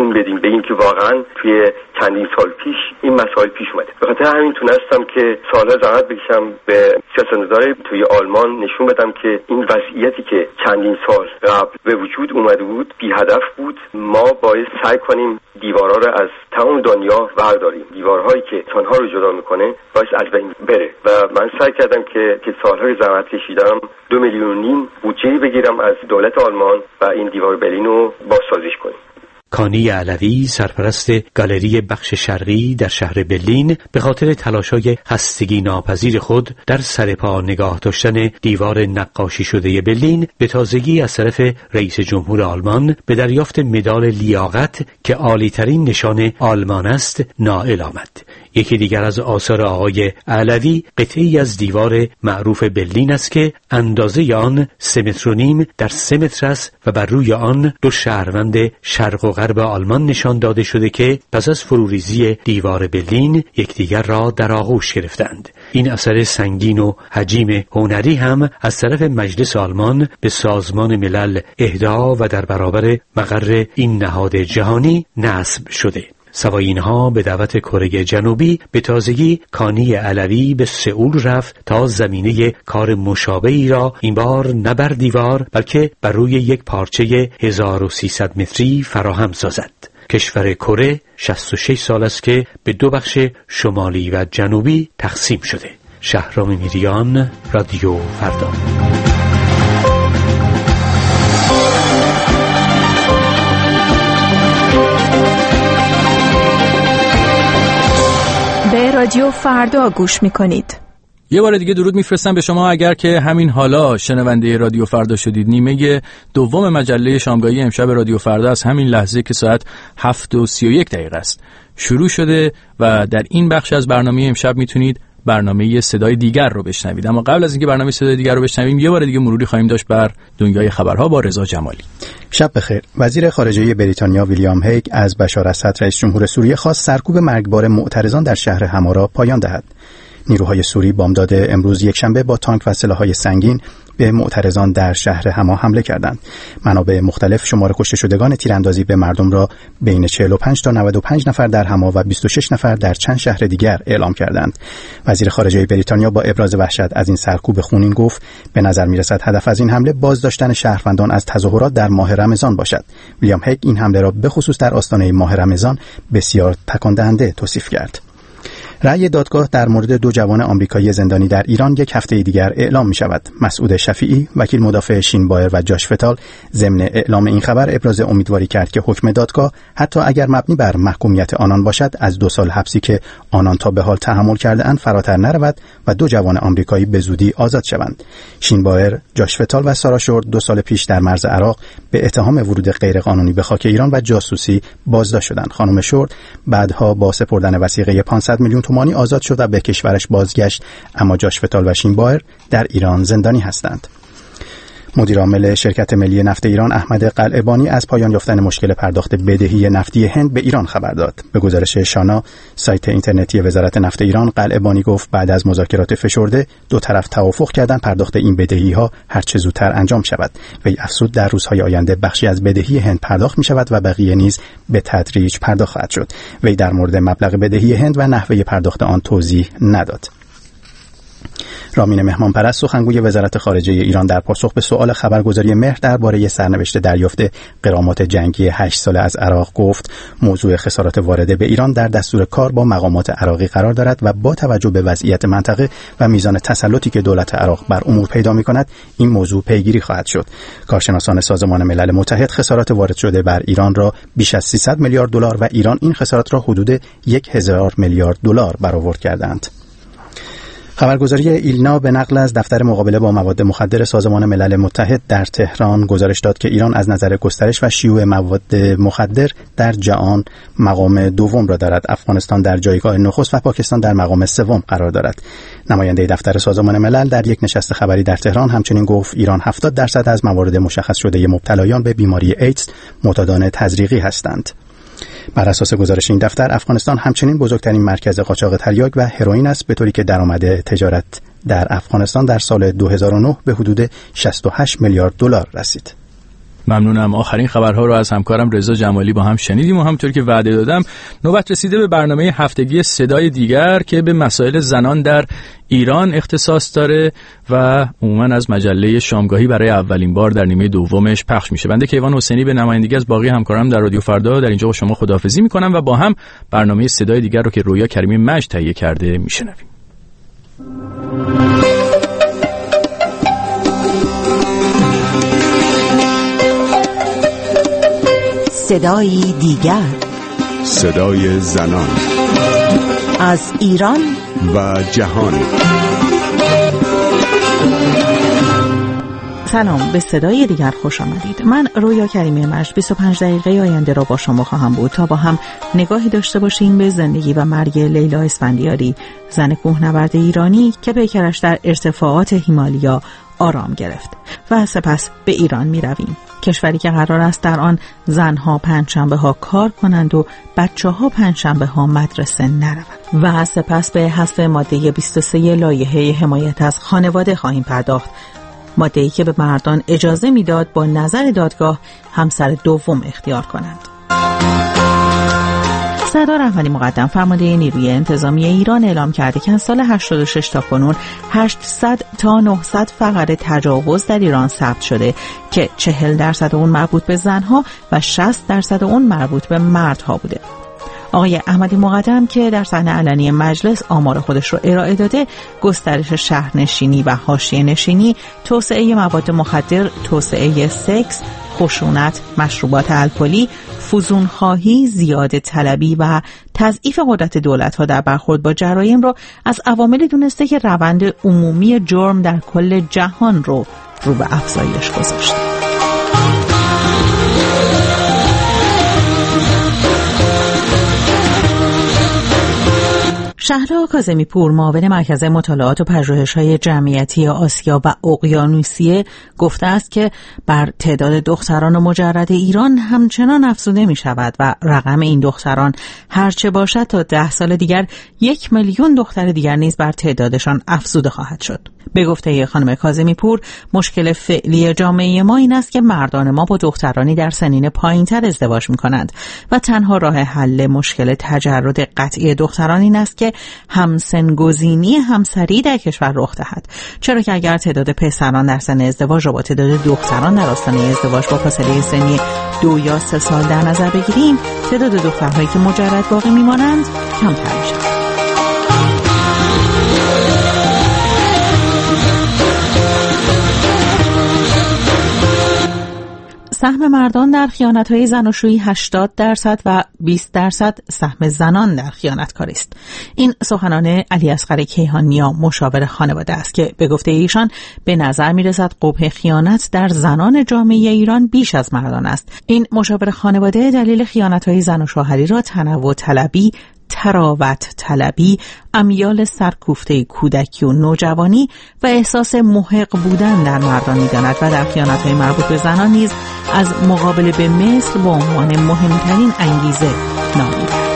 نشون بدیم به این که واقعا توی چندین سال پیش این مسائل پیش اومده. به خاطر همین تونستم که سالها زحمت بکشم به سیاستمدارای توی آلمان نشون بدم که این وضعیتی که چندین سال قبل به وجود اومده بود بی هدف بود. ما باید سعی کنیم دیوارها رو از تمام دنیا برداریم. دیوارهایی که انسان‌ها رو جدا میکنه باید از بین بره و من سعی کردم که سالهای زحمت کشیدم 2.5 میلیون بودجه بگیرم از دولت آلمان و این دیوار برلین رو بازسازیش کنیم. کانی علوی، سرپرست گالری بخش شرقی در شهر برلین، به خاطر تلاش‌های خستگی ناپذیر خود در سرپا نگاه داشتن دیوار نقاشی شده برلین به تازگی از طرف رئیس جمهور آلمان به دریافت مدال لیاقت که عالی‌ترین نشان آلمان است نائل آمد. یکی دیگر از آثار آقای علوی قطعی از دیوار معروف برلین است که اندازه آن 3.5 متر در 3 متر است و بر روی آن 2 شهروند شرق و غرب آلمان نشان داده شده که پس از فروریزی دیوار برلین یکدیگر را در آغوش گرفتند. این اثر سنگین و حجیم هنری هم از طرف مجلس آلمان به سازمان ملل اهدا و در برابر مقر این نهاد جهانی نصب شده. سوای اینها به دعوت کره جنوبی به تازگی کانی علوی به سئول رفت تا زمینه کار مشابهی را این بار نه بر دیوار بلکه بر روی یک پارچه 1300 متری فراهم سازد. کشور کره 66 سال است که به 2 بخش شمالی و جنوبی تقسیم شده. شهرام میریان، رادیو فردا. به رادیو فردا گوش میکنید. یه بار دیگه درود میفرستم به شما اگر که همین حالا شنونده رادیو فردا شدید. نیمه دوم مجله شامگاهی امشب رادیو فردا از همین لحظه که ساعت 7:31 است شروع شده و در این بخش از برنامه امشب میتونید برنامه صدای دیگر رو بشنوید. اما قبل از اینکه برنامه صدای دیگر رو بشنویم یه بار دیگه مروری خواهیم داشت بر دنیای خبرها با رضا جمالی. شب بخیر. وزیر خارجه بریتانیا ویلیام هیگ از بشار اسد رئیس جمهور سوریه خواست سرکوب مرگبار معترضان در شهر حما را پایان دهد. نیروهای سوری بامداد امروز یکشنبه با تانک و سلاح‌های سنگین به معترضان در شهر حما حمله کردند. منابع مختلف شمار کشته شدگان تیراندازی به مردم را بین 45 تا 95 نفر در حما و 26 نفر در چند شهر دیگر اعلام کردند. وزیر خارجه بریتانیا با ابراز وحشت از این سرکوب خونین گفت به نظر می‌رسد هدف از این حمله بازداشتن شهروندان از تظاهرات در ماه رمضان باشد. ویلیام هیگ این حمله را به خصوص در آستانه ماه رمضان بسیار تکان دهنده توصیف کرد. رأی دادگاه در مورد 2 جوان آمریکایی زندانی در ایران یک هفته دیگر اعلام می شود. مسعود شفیعی، وکیل مدافع شین بایر و جاش فتال ضمن اعلام این خبر ابراز امیدواری کرد که حکم دادگاه حتی اگر مبنی بر محکومیت آنان باشد از 2 سال حبسی که آنان تا به حال تحمل کرده اند فراتر نرود و 2 جوان آمریکایی به زودی آزاد شوند. شین بایر، جاش فتال و سارا شورد 2 سال پیش در مرز عراق به اتهام ورود غیرقانونی به خاک ایران و جاسوسی بازداشت شدند. خانم شورد بعدها با سپردن وثیقه 500 میلیون تومانی آزاد شد و به کشورش بازگشت، اما جاش فتال و شین بایر در ایران زندانی هستند. مدیر عامل شرکت ملی نفت ایران احمد قلعه‌بانی از پایان یافتن مشکل پرداخت بدهی نفتی هند به ایران خبر داد. به گزارش شانا سایت اینترنتی وزارت نفت ایران، قلعه‌بانی گفت بعد از مذاکرات فشرده 2 طرف توافق کردند پرداخت این بدهی‌ها هر چه زودتر انجام شود. وی افزود در روزهای آینده بخشی از بدهی هند پرداخت می‌شود و بقیه نیز به تدریج پرداخت خواهد شد. وی در مورد مبلغ بدهی هند و نحوه پرداخت آن توضیح نداد. رامین مهمانپرست سخنگوی وزارت خارجه ایران در پاسخ به سؤال خبرگزاری مهر درباره سرنوشت دریافت غرامات جنگی 8 ساله از عراق گفت موضوع خسارات وارده به ایران در دستور کار با مقامات عراقی قرار دارد و با توجه به وضعیت منطقه و میزان تسلطی که دولت عراق بر امور پیدا می‌کند این موضوع پیگیری خواهد شد. کارشناسان سازمان ملل متحد خسارات وارد شده بر ایران را بیش از 300 میلیارد دلار و ایران این خسارات را حدود 1000 میلیارد دلار برآورد کردند. خبرگزاری ایلنا به نقل از دفتر مقابله با مواد مخدر سازمان ملل متحد در تهران گزارش داد که ایران از نظر گسترش و شیوع مواد مخدر در جهان مقام دوم را دارد. افغانستان در جایگاه نخست و پاکستان در مقام سوم قرار دارد. نماینده دفتر سازمان ملل در یک نشست خبری در تهران همچنین گفت ایران 70% از موارد مشخص شده مبتلایان به بیماری ایدز معتادان تزریقی هستند. بر اساس گزارش این دفتر افغانستان همچنین بزرگترین مرکز قاچاق تریاک و هروئین است، به طوری که درآمد تجارت در افغانستان در سال 2009 به حدود 68 میلیارد دلار رسید. ممنونم. آخرین خبرها رو از همکارم رضا جمالی با هم شنیدیم و همونطور که وعده دادم نوبت رسیده به برنامه هفتگی صدای دیگر که به مسائل زنان در ایران اختصاص داره و عموما از مجله شامگاهی برای اولین بار در نیمه دومش پخش میشه. بنده کیوان حسینی به نمایندگی از باقی همکارام در رادیو فردا در اینجا با شما خداحافظی میکنم و با هم برنامه صدای دیگر رو که رویا کریمی مجد تهیه کرده میشنویم. صدای دیگر، صدای زنان از ایران و جهان. سلام، به صدای دیگر خوش آمدید. من رویا کریمی مجد 25 دقیقه آینده را با شما خواهم بود تا با هم نگاهی داشته باشیم به زندگی و مرگ لیلا اسفندیاری، زن کوهنورد ایرانی که پیکرش در ارتفاعات هیمالیا آرام گرفت و سپس به ایران می رویم. کشوری که قرار است در آن زنها پنجشنبه ها کار کنند و بچه ها پنجشنبه ها مدرسه نروند و سپس به حذف ماده 23 لایحه حمایت از خانواده خواهیم پرداخت، ماده‌ای که به مردان اجازه میداد با نظر دادگاه همسر دوم اختیار کنند. سردار احمدی مقدم فرمانده نیروی انتظامی ایران اعلام کرده که از سال 86 تا کنون 800 تا 900 فقره تجاوز در ایران ثبت شده که 40% اون مربوط به زنها و 60% اون مربوط به مردها بوده. آقای احمدی مقدم که در صحنه علنی مجلس آمار خودش رو ارائه داده، گسترش شهرنشینی و حاشیه نشینی، توسعه مواد مخدر، توسعه سکس، خشونت، مشروبات الکلی، فزونخواهی، زیاده طلبی و تضعیف قدرت دولت‌ها در برخورد با جرایم رو از عواملی دونسته که روند عمومی جرم در کل جهان رو به افزایش گذاشته. شهلا کاظمی پور، معاون مرکز مطالعات و پژوهش‌های جمعیتی آسیا و اقیانوسیه، گفته است که بر تعداد دختران مجرد ایران همچنان افزوده می‌شود و رقم این دختران هرچه باشد تا 10 سال دیگر 1 میلیون دختر دیگر نیز بر تعدادشان افزوده خواهد شد. به گفته خانم کاظمی پور، مشکل فعلی جامعه ما این است که مردان ما با دخترانی در سنین پایین‌تر ازدواج می‌کنند و تنها راه حل مشکل تجرد قطعی دختران این است که همسنگزینی همسری در کشور رخ دهد، چرا که اگر تعداد پسران در سن ازدواج را با تعداد دختران در آستانه ازدواج با فاصله سنی 2 یا 3 سال در نظر بگیریم، تعداد دخترهایی که مجرد باقی می‌مانند کمتر می‌شود. سهم مردان در خیانت‌های زناشویی 80% و 20% سهم زنان در خیانتکاری است. این سخنان علی اصغر کیهانیا، مشاور خانواده است که به گفته ایشان به نظر می‌رسد قبح خیانت در زنان جامعه ایران بیش از مردان است. این مشاور خانواده دلیل خیانت‌های زن و شوهری را تنوع طلبی، تراوت طلبی، امیال سرکوفته کودکی و نوجوانی و احساس محق بودن در مردان می‌داند و در خیانت‌های مربوط به زنان نیز از مقابله به مثل به عنوان مهمترین انگیزه نام می‌برد.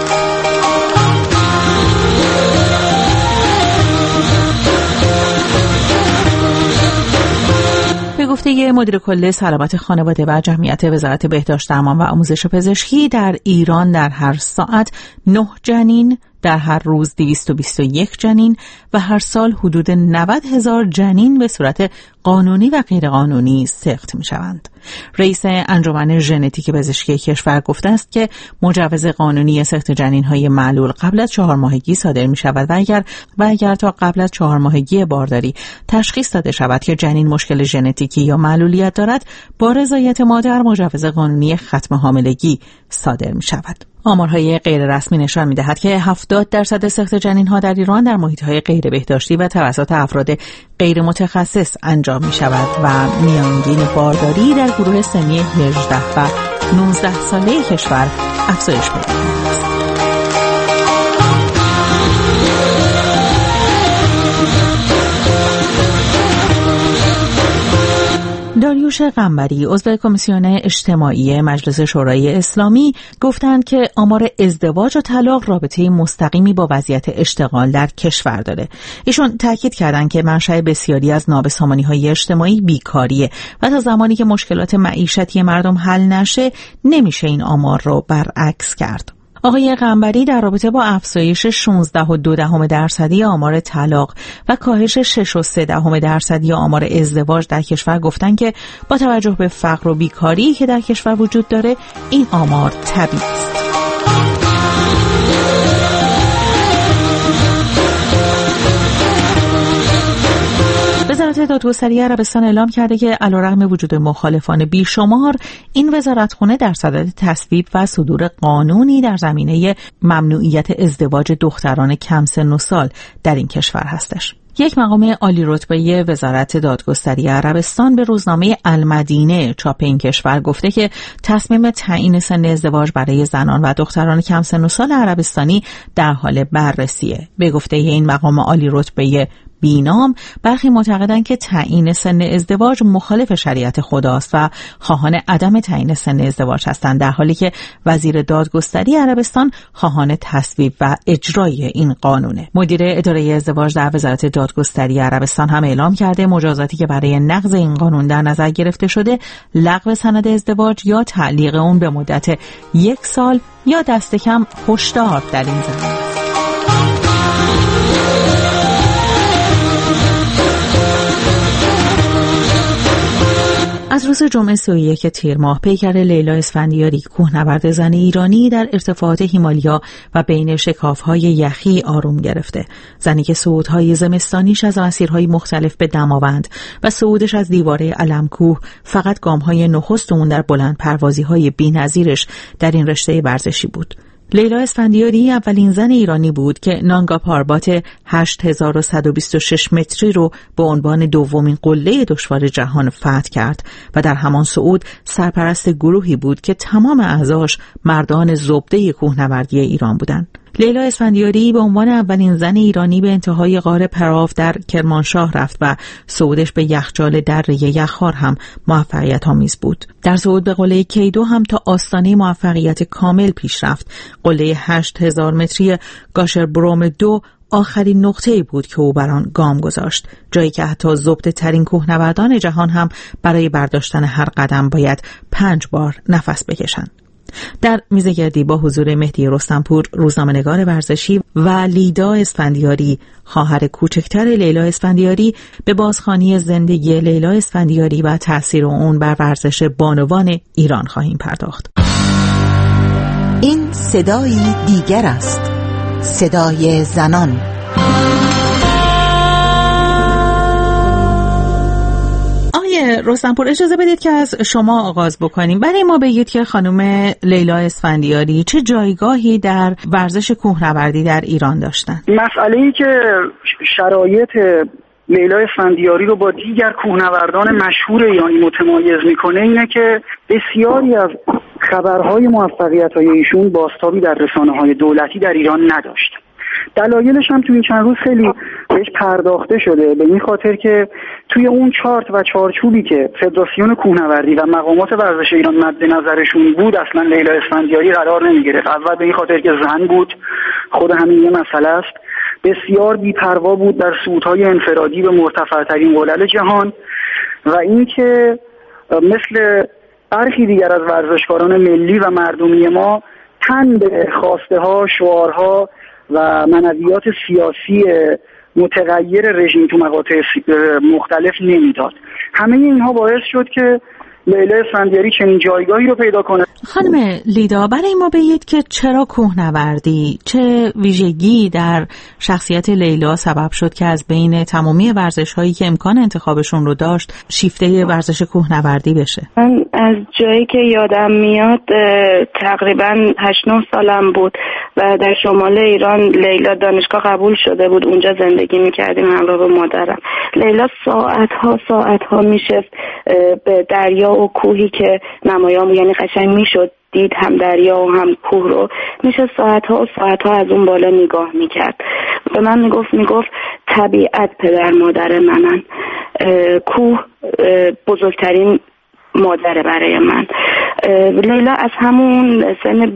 به گفته مدیر کل سلامت خانواده و جمعیت وزارت بهداشت درمان و آموزش پزشکی، در ایران در هر ساعت 9 جنین، در هر روز 221 جنین و هر سال حدود 90,000 جنین به صورت قانونی و غیرقانونی سقط می شوند. رئیس انجمن ژنتیک پزشکی کشور گفته است که مجوز قانونی سقط جنین‌های معلول قبل از 4 ماهگی صادر می شود و اگر تا قبل از 4 ماهگی بارداری تشخیص داده شود که جنین مشکل ژنتیکی یا معلولیت دارد، با رضایت مادر مجوز قانونی ختم حاملگی صادر می شود. آمارهای غیر رسمی نشان می‌دهد که 70% سقط جنین‌ها در ایران در محیط‌های غیر بهداشتی و توسط افراد غیر متخصص انجام می‌شود و میانگین بارداری در گروه سنی 18 و 19 ساله کشور افزایش پیدا کرده است. داریوش کیروش قنبری عضو کمیسیون اجتماعی مجلس شورای اسلامی گفتند که آمار ازدواج و طلاق رابطه مستقیمی با وضعیت اشتغال در کشور داره. ایشون تاکید کردند که منشأ بسیاری از نابسامانی‌های اجتماعی بیکاریه و تا زمانی که مشکلات معیشتی مردم حل نشه نمیشه این آمار رو برعکس کرد. آقای قنبری در رابطه با افزایش 16.2% آمار طلاق و کاهش 6.3% آمار ازدواج در کشور گفتن که با توجه به فقر و بیکاری که در کشور وجود داره این آمار طبیعی است. وزارت دادگستری عربستان اعلام کرده که علیرغم وجود مخالفان بیشمار این وزارتخانه در صدد تصویب و صدور قانونی در زمینه ممنوعیت ازدواج دختران کم سن و سال در این کشور هستش. یک مقام عالی رتبه وزارت دادگستری عربستان به روزنامه المدینه چاپ این کشور گفته که تصمیم تعیین سن ازدواج برای زنان و دختران کم سن و سال عربستانی در حال بررسیه. به گفته این مقام عالی رتبه بینام برخی معتقدند که تعیین سن ازدواج مخالف شریعت خداست و خواهان عدم تعیین سن ازدواج هستند، در حالی که وزیر دادگستری عربستان خواهان تصویب و اجرای این قانونه. مدیر اداره ازدواج در وزارت دادگستری عربستان هم اعلام کرده مجازاتی که برای نقض این قانون در نظر گرفته شده لغو سند ازدواج یا تعلیق اون به مدت 1 سال یا دست کم هشدار در این زمینه. از روز جمعه 31 تیر ماه پیکر لیلا اسفندیاری کوهنورد زن ایرانی در ارتفاعات هیمالیا و بین شکاف‌های یخی آروم گرفته. زنی که صعودهای زمستانیش از مسیرهای مختلف به دماوند و صعودش از دیواره علمکوه فقط گام‌های نخست اون در بلند پروازی‌های بی‌نظیرش در این رشته ورزشی بود. لیلا اسفندیاری اولین زن ایرانی بود که نانگا پاربات 8126 متری رو به عنوان دومین قله دشوار جهان فتح کرد و در همان صعود سرپرست گروهی بود که تمام اعضاش مردان زبده کوهنوردی ایران بودند. لیلا اسفندیاری به عنوان اولین زن ایرانی به انتهای غار پراف در کرمانشاه رفت و صعودش به یخچال دره یخار هم موفقیت آمیز بود. در صعود به قله کیدو هم تا آستانه موفقیت کامل پیش رفت. قله 8000 متری گاشربروم 2 آخرین نقطه‌ای بود که او بر آن گام گذاشت، جایی که حتی زبده ترین کوهنوردان جهان هم برای برداشتن هر قدم باید 5 بار نفس بکشند. در میزگردی با حضور مهدی رستمپور روزنامه‌نگار ورزشی و لیدا اسفندیاری خواهر کوچکتر لیلا اسفندیاری به بازخوانی زندگی لیلا اسفندیاری و تأثیر اون بر ورزش بانوان ایران خواهیم پرداخت. این صدای دیگر است، صدای زنان. رستمپور اجازه بدید که از شما آغاز بکنیم. برای ما بگید که خانم لیلا اسفندیاری چه جایگاهی در ورزش کوهنوردی در ایران داشتن؟ مسئله‌ای که شرایط لیلا اسفندیاری رو با دیگر کوهنوردان مشهور ایرانی متمایز میکنه اینه که بسیاری از خبرهای موفقیت‌های ایشون بازتابی در رسانه‌های دولتی در ایران نداشت. دلایلش هم تو این چند روز خیلی بهش پرداخته شده، به این خاطر که توی اون چارت و چارچوبی که فدراسیون کوهنوردی و مقامات ورزش ایران مد نظرشون بود اصلا لیلا اسفندیاری قرار نمیگرفت. اول به این خاطر که زن بود، خود همین یه مسئله است، بسیار بی‌پروا بود در صعودهای انفرادی به مرتفع‌ترین قلل جهان و اینکه مثل برخی دیگر از ورزشکاران ملی و مردمی ما تن به خواسته‌ها، شعارها و منویات سیاسی متغیر رژیم تو مقاطع مختلف نمیداد. همه اینها باعث شد که لیلا اسفندیاری چنین جایگاهی رو پیدا کنه. خانم لیدا، برای ما بگید که چرا کوهنوردی، چه ویژگی در شخصیت لیلا سبب شد که از بین تمامی ورزش‌هایی که امکان انتخابشون رو داشت شیفته ورزش کوهنوردی بشه؟ من از جایی که یادم میاد تقریبا 8-9 سالم بود و در شمال ایران لیلا دانشگاه قبول شده بود، اونجا زندگی میکردیم همراه با مادرم. لیلا ساعتها میشست به دریا و کوهی که نمایان، یعنی قشنگ میشد دید هم دریا و هم کوه رو، میشه ساعتها از اون بالا نگاه میکرد. به من میگفت طبیعت پدر مادر منن، کوه بزرگترین مادره برای من. لیلا از همون سن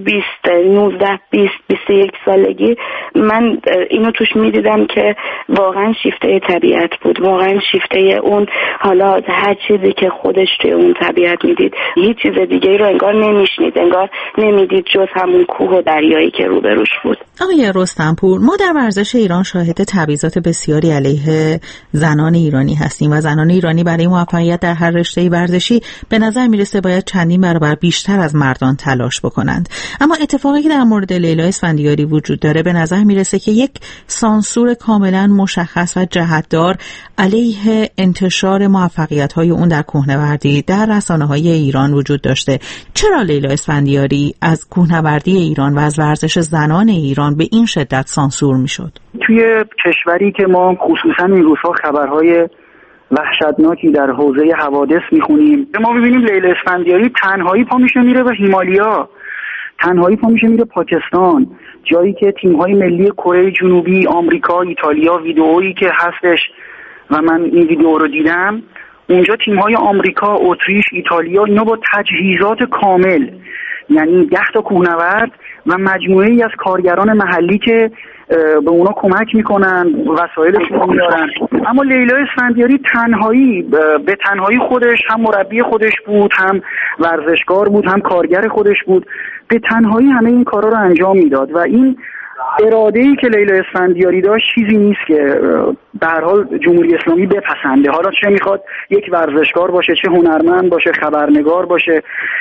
19 20 21 سالگی من اینو توش میدیدم که واقعا شیفته طبیعت بود، واقعا شیفته اون، حالا هر چیزی که خودش توی اون طبیعت میدید، هیچ چیز دیگه رو انگار نمیشنید، انگار نمیدید جز همون کوه و دریایی که روبروش بود. آقای رستمپور، ما در ورزش ایران شاهد تبعیضات بسیاری علیه زنان ایرانی هستیم و زنان ایرانی برای موفقیت در هر رشته ورزشی به نظر میرسه باید چندین برابر بیشتر از مردان تلاش بکنند. اما اتفاقی که در مورد لیلا اسفندیاری وجود داره به نظر میرسه که یک سانسور کاملا مشخص و جهتدار علیه انتشار موفقیت‌های اون در کوهنوردی در رسانه‌های ایران وجود داشته. چرا لیلا اسفندیاری از کوهنوردی ایران و از ورزش زنان ایران به این شدت سانسور میشد؟ توی کشوری که ما خصوصا این روزها خبرهای وحشتناکی در حوزه حوادث میخونیم، ما ببینیم لیلا اسفندیاری تنهایی پا میشه میره به هیمالیا، تنهایی پا میشه میره پاکستان، جایی که تیم‌های ملی کره جنوبی، آمریکا، ایتالیا، ویدئویی که هستش و من این ویدئو رو دیدم، اونجا تیم‌های آمریکا، اتریش، ایتالیا اینا با تجهیزات کامل، یعنی 10 تا کوهنورد و مجموعه‌ای از کارگران محلی که به اونا کمک میکنن، وسایلشون رو میارن. اما لیلا اسفندیاری تنهایی به تنهایی خودش هم مربی خودش بود، هم ورزشکار بود، هم کارگر خودش بود، به تنهایی همه این کارا رو انجام میداد و این اراده‌ای که لیلا اسفندیاری داشت چیزی نیست که به هر حال جمهوری اسلامی بپسنده. حالا چه میخواد یک ورزشکار باشه، چه هنرمند باشه، خبرنگار باشه،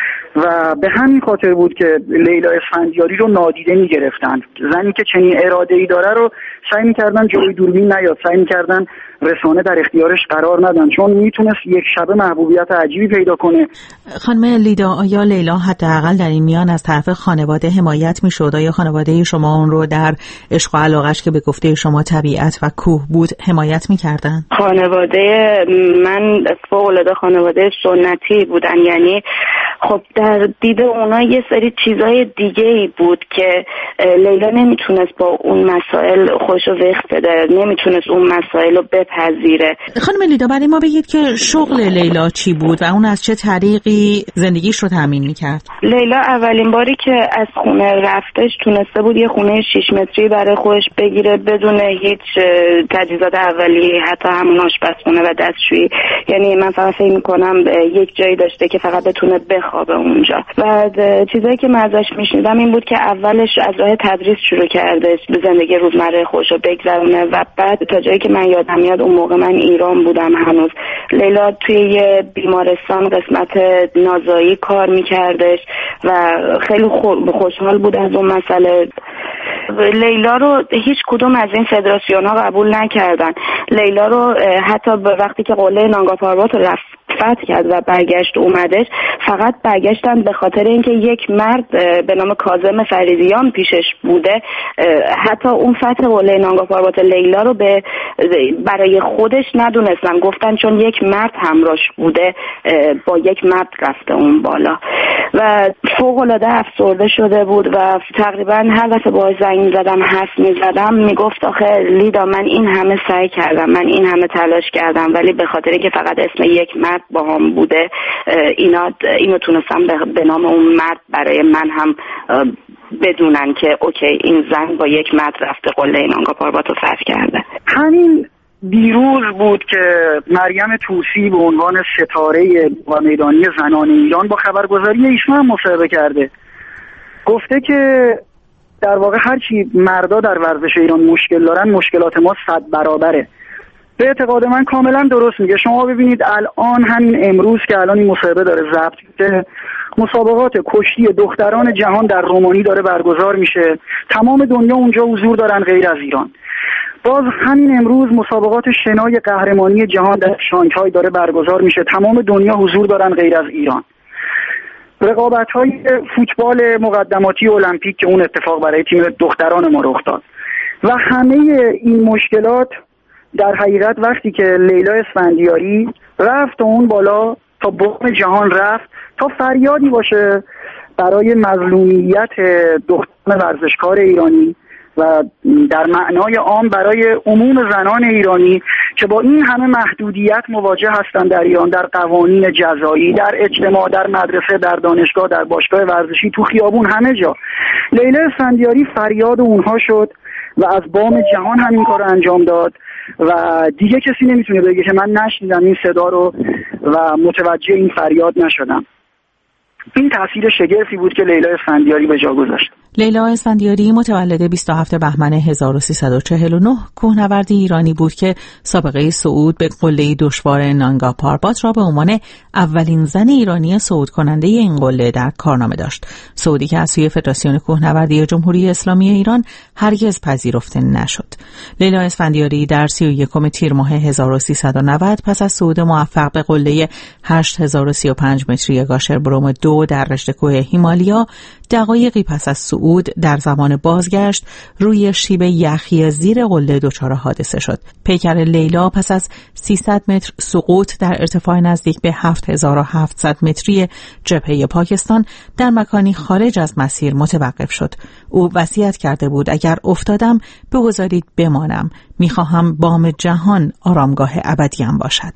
و به همین خاطر بود که لیلا اسفندیاری رو نادیده میگرفتن. زنی که چنین اراده‌ای داره رو سعی میکردن جلوی دوربین نیاد، سعی میکردن رسانه در اختیارش قرار ندن، چون میتونست یک شبه محبوبیت عجیبی پیدا کنه. خانم لیدا، آیا لیلا حداقل در این میان از طرف خانواده حمایت میشد؟ آیا خانواده شما اون رو در عشق و علاقش که به گفته شما طبیعت و کوه بود حمایت میکردن؟ خانواده من فوق‌العاده خانواده سنتی بودن، یعنی خب در دید اونا یه سری چیزای دیگه‌ای بود که لیلا نمیتونست با اون مسائل خوشو وقت بده، نمیتونست اون مسائل رو بپذیره. خانم لیدا، برای ما بگید که شغل لیلا چی بود و اون از چه طریقی زندگیش رو تامین میکرد؟ لیلا اولین باری که از خونه رفتش تونسته بود یه خونه 6 متری برای خودش بگیره بدون هیچ تجهیزات اولیه، حتی همون آشپزخونه و دستشویی. یعنی من فقط فکر می‌کنم یک جایی داشته که فقط بتونه بخوابه اونجا. و چیزایی که من ازش میشنیدم این بود که اولش از راه تدریس شروع کرده به زندگی روزمره خودش رو بگذرونه و بعد تا جایی که من یادم میاد اون موقع من ایران بودم هنوز، لیلا توی یه بیمارستان قسمت نازایی کار میکردش و خیلی خوشحال بود از اون مسئله. لیلا رو هیچ کدوم از این فدراسیون ها قبول نکردن. لیلا رو حتی وقتی که قله نانگا پاربات رو فتح کرد و برگشت اومدش، فقط برگشتن به خاطر اینکه یک مرد به نام کاظم فریدیان پیشش بوده. حتی اون فتح قله نانگا پاربات لیلا رو برای خودش ندونستن، گفتن چون یک مرد همراهش بوده با یک مرد رفته اون بالا و فوق‌العاده افسرده شده بود و تقریبا هر وقت باهاش زنگ می‌زدم حرف می‌زدم میگفت آخه لیدا من این همه سعی کردم، من این همه تلاش کردم، ولی به خاطر که فقط اسم یک مرد با هم بوده اینو تونستم به نام اون مرد برای من هم بدونن که اوکی این زن با یک مرد رفته قله نانگا پاربات رو فتح کرده. همین دیروز بود که مریم طوسی به عنوان ستاره و میدانی زنان ایران با خبرگزاری ایشون هم مصاحبه کرده، گفته که در واقع هرچی مردا در ورزش ایران مشکل دارن مشکلات ما 100 برابره. به اعتقاد من کاملا درست میگه. شما ببینید الان همین امروز که الان این مصاحبه داره ضبط میشه، مسابقات کشتی دختران جهان در رومانی داره برگزار میشه، تمام دنیا اونجا حضور دارن غیر از ایران. باز همین امروز مسابقات شنای قهرمانی جهان در شانگهای داره برگزار میشه، تمام دنیا حضور دارن غیر از ایران. رقابت‌های فوتبال مقدماتی المپیک که اون اتفاق برای تیم دختران ما رخ داد و همه این مشکلات در حقیقت وقتی که لیلا اسفندیاری رفت و اون بالا تا بوم جهان رفت تا فریادی باشه برای مظلومیت دختران ورزشکار ایرانی و در معنای عام برای عموم زنان ایرانی که با این همه محدودیت مواجه هستند در ایران، در قوانین جزایی، در اجتماع، در مدرسه، در دانشگاه، در باشگاه ورزشی، تو خیابون، همه جا. لیلا اسفندیاری فریاد اونها شد و از بام جهان همین کار انجام داد و دیگه کسی نمیتونه بگه که من نشنیدم این صدا رو و متوجه این فریاد نشدم. این تأثیر شگرفی بود که لیلا اسفندیاری به جا گذاشت. لیلا اسفندیاری متولد 27 بهمن 1349 کوهنوردی ایرانی بود که سابقه صعود به قله دشوار نانگا پاربات را به عنوان اولین زن ایرانی صعود کننده این قله در کارنامه داشت. صعودی که از سوی فدراسیون کوهنوردی جمهوری اسلامی ایران هرگز پذیرفته نشد. لیلا اسفندیاری در 31 تیر ماه 1390 پس از صعود موفق به قله 8035 متری گاشربروم 2 در رشته کوه هیمالیا، دقایقی پس از صعود در زمان بازگشت روی شیب یخی زیر قله دچار حادثه شد. پیکر لیلا پس از 300 متر سقوط در ارتفاع نزدیک به 7700 متری جبهه پاکستان در مکانی خارج از مسیر متوقف شد. او وصیت کرده بود اگر افتادم بگذارید بمانم، میخواهم بام جهان آرامگاه ابدیم باشد.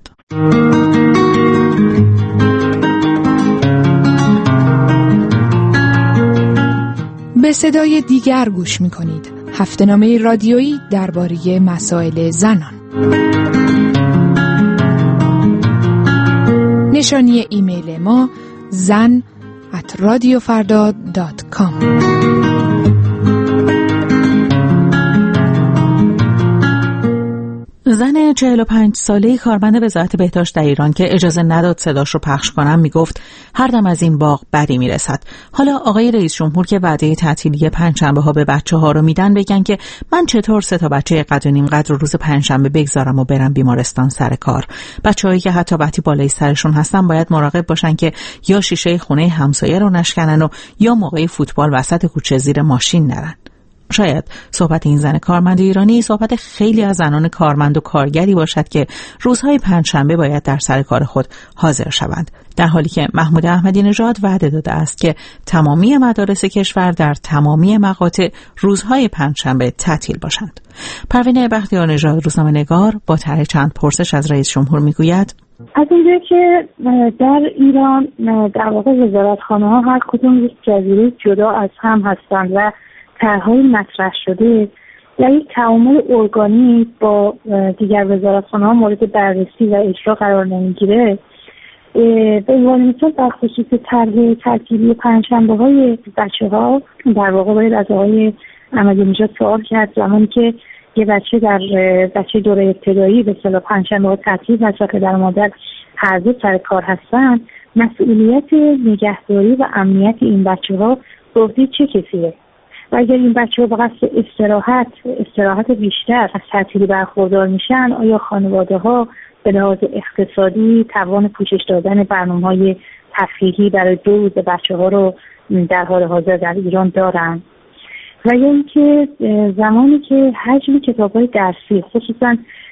به صدای دیگر گوش می‌کنید. هفته‌نامه رادیویی درباره مسائل زنان. نشانی ایمیل ما zan@radiofarda.com. زن 45 ساله‌ای کارمند وزارت بهداشت در ایران که اجازه نداد صداش رو پخش کنم میگفت هر دم از این باغ بدی میرسد. حالا آقای رئیس جمهور که وعده تعطیلی پنجشنبه ها به بچه‌ها رو میدن بگن که من چطور 3 بچه قد و نیم قد رو روز پنجشنبه بگذارم و برم بیمارستان سر کار. بچه‌هایی که حتی وقتی بالای سرشون هستن باید مراقب باشن که یا شیشه خونه همسایه رو نشکنن و یا موقع فوتبال وسط کوچه زیر ماشین نرن. شاید صحبت این زن کارمند ایرانی صحبت خیلی از زنان کارمند و کارگری باشد که روزهای پنجشنبه باید در سر کار خود حاضر شوند، در حالی که محمود احمدی نژاد وعده داده است که تمامی مدارس کشور در تمامی مقاطع روزهای پنجشنبه تعطیل باشند. پروین بختیارنژاد، روزنامه‌نگار، با طرح چند پرسش از رئیس جمهور میگوید از اینجا که در ایران در واقع وزارتخانه‌ها هر کدوم یک جزیره جدا از هم هستند و طرح‌های مطرح شده در یک تعامل ارگانیک با دیگر وزارتخانه‌ها مورد بررسی و اجرا قرار نمیگیره. به عنوان مثال در خصوص طرح تعطیلی پنجشنبه‌های بچه‌ها در واقع باید از آقای احمدی نژاد سوال کرد زمانی که یه بچه دوره ابتدایی به اصطلاح پنجشنبه‌ها تعطیل هست و پدر و مادر هر دو سر کار هستن، مسئولیت نگهداری و امنیت این بچه‌ها به عهده چه کسیه؟ و اگر این بچه‌ها به قصد استراحت بیشتر از تعطیلی برخوردار میشن، آیا خانواده‌ها به لحاظ اقتصادی توان پوشش دادن برنامه‌های تفریحی برای 2 روز بچه‌ها رو در حال حاضر در ایران دارن؟ و یا اینکه زمانی که حجم کتاب‌های درسی خصوصا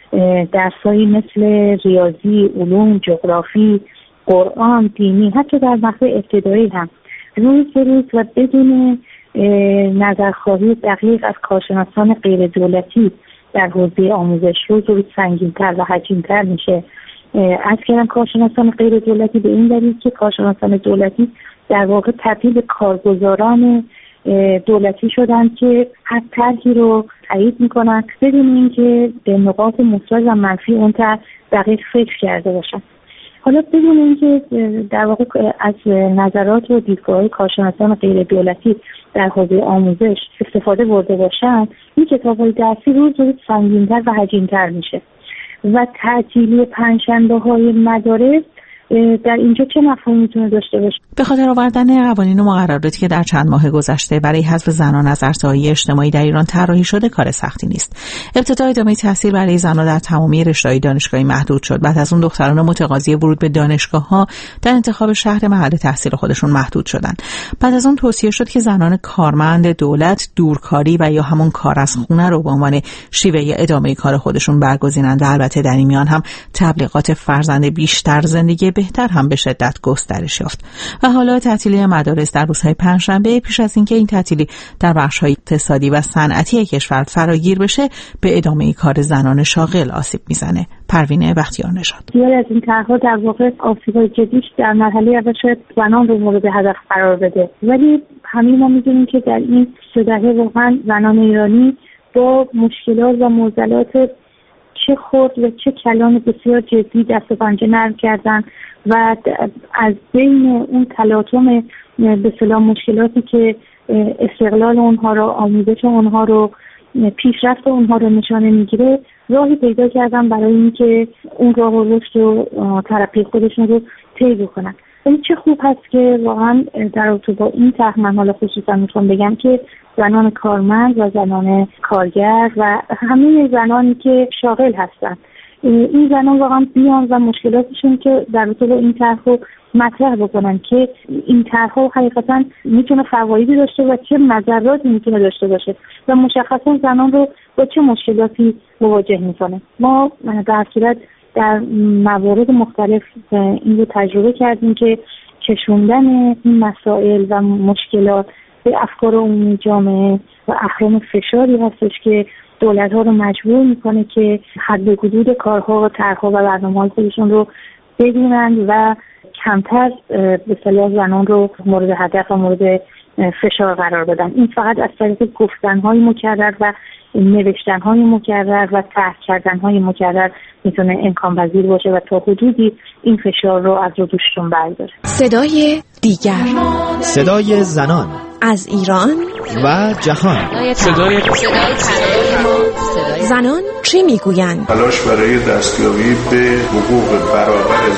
درسایی مثل ریاضی، علوم، جغرافی، قرآن، دینی، حتی در مقطع ابتدایی هم روز به روز و بدون نظرخواهی دقیق از کارشناسان غیر دولتی در حوزه آموزش روز سنگین‌تر و حجیم‌تر میشه. از کردن کارشناسان غیر دولتی به این دلیل که کارشناسان دولتی در واقع تبدیل به کارگزاران دولتی شدن که هر طرحی رو تایید میکنن بدون اینکه به نقاط مثبت و منفی اون طرح دقیق فکر کرده باشن. حالا بدون اینکه در واقع از نظرات و دیدگاه‌های کارشناسان غیر دولتی در حوزه آموزش استفاده برده باشن، این کتاب‌های درسی روز به روز سنگین‌تر و حجیم‌تر میشه و تعطیلی پنجشنبه‌های مدارس در اینجا چه مفهومی میتونه داشته باشه؟ به خاطر آوردن قوانین و مقرراتی که در چند ماه گذشته برای حذف زنان از عرصه‌های اجتماعی در ایران طراحی شده کار سختی نیست. ابتدا ادامه تحصیل برای زنان در تمامی رشته‌های دانشگاهی محدود شد. بعد از اون دختران متقاضی ورود به دانشگاه‌ها در انتخاب شهر محل تحصیل خودشون محدود شدند. بعد از اون توصیه شد که زنان کارمند دولت دورکاری و یا همون کار از خونه رو به عنوان شیوه ادامه کار خودشون برگزینند. البته در این میان هم تبلیغات فرزند بیشتر زندگی بهتر هم به شدت گسترش یافت. و حالا تعطیلی مدارس در روزهای پنجشنبه پیش از اینکه این تعطیلی در بخش‌های اقتصادی و صنعتی کشور فراگیر بشه به ادامه کار زنان شاغل آسیب میزنه. پروینه بختیارنژاد. بسیاری از این طرح‌ها در واقع آسیب‌های جدیش در مرحله اول شاید زنان رو مورد هدف قرار بده، ولی همه ما می‌دونیم که در این 3 دهه واقعا زنان ایرانی با مشکلات و معضلات چه خرد و چه کلان بسیار جدی دست و پنجه نرم کردن و از بین اون تلاطم به اصطلاح مشکلاتی که استقلال اونها رو، آموزش اونها رو، پیشرفت اونها رو نشانه میگیره، راهی پیدا کردن برای اینکه اون راه و رشد و ترقی خودشون رو طی بکنن. این چه خوب هست که واقعا در رابطه با این طرح من حالا خصوصا میتونم بگم که زنان کارمند و زنان کارگر و همه زنانی که شاغل هستن، این زنان واقعا بیان و مشکلاتشون که در رابطه با این طرح رو مطرح بکنن که این طرح حقیقتا میتونه فوایدی داشته و چه مضراتی میتونه داشته باشه و مشخصا زنان رو با چه مشکلاتی مواجه میکنه. ما در صورت در موارد مختلف این رو تجربه کردیم که کشوندن این مسائل و مشکلات به افکار عمومی جامعه و اهرم فشاری هستش که دولت‌ها رو مجبور میکنه که حد و حدود کارها و طرح‌ها و برنامه‌های خودشون رو بدونن و کمتر به اصطلاح زنان رو مورد هدف و مورد فشار قرار بدن. این فقط از طریق گفتن‌های مکرر و نوشتن‌های مکرر و طرح کردن‌های مکرر میتونه امکان پذیر باشه و تا حدودی این فشار رو از رو دوششون برداره. صدای دیگر، صدای زنان از ایران و جهان. صدای زنان چه میگویند؟ تلاش برای دستیابی به حقوق برابر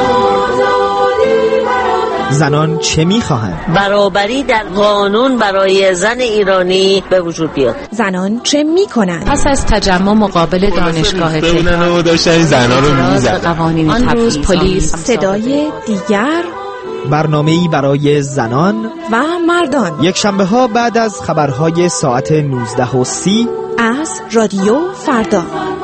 زنان چه میخواهند؟ برابری در قانون برای زن ایرانی به وجود بیاد. زنان چه میکنند؟ پس از تجمع مقابل دانشگاه تهران داشتن زنان رو میزدن. آن روز پلیس. صدای دیگر، برنامه‌ای برای زنان و مردان، یک شنبه ها بعد از خبرهای ساعت 19:30 از رادیو فردا.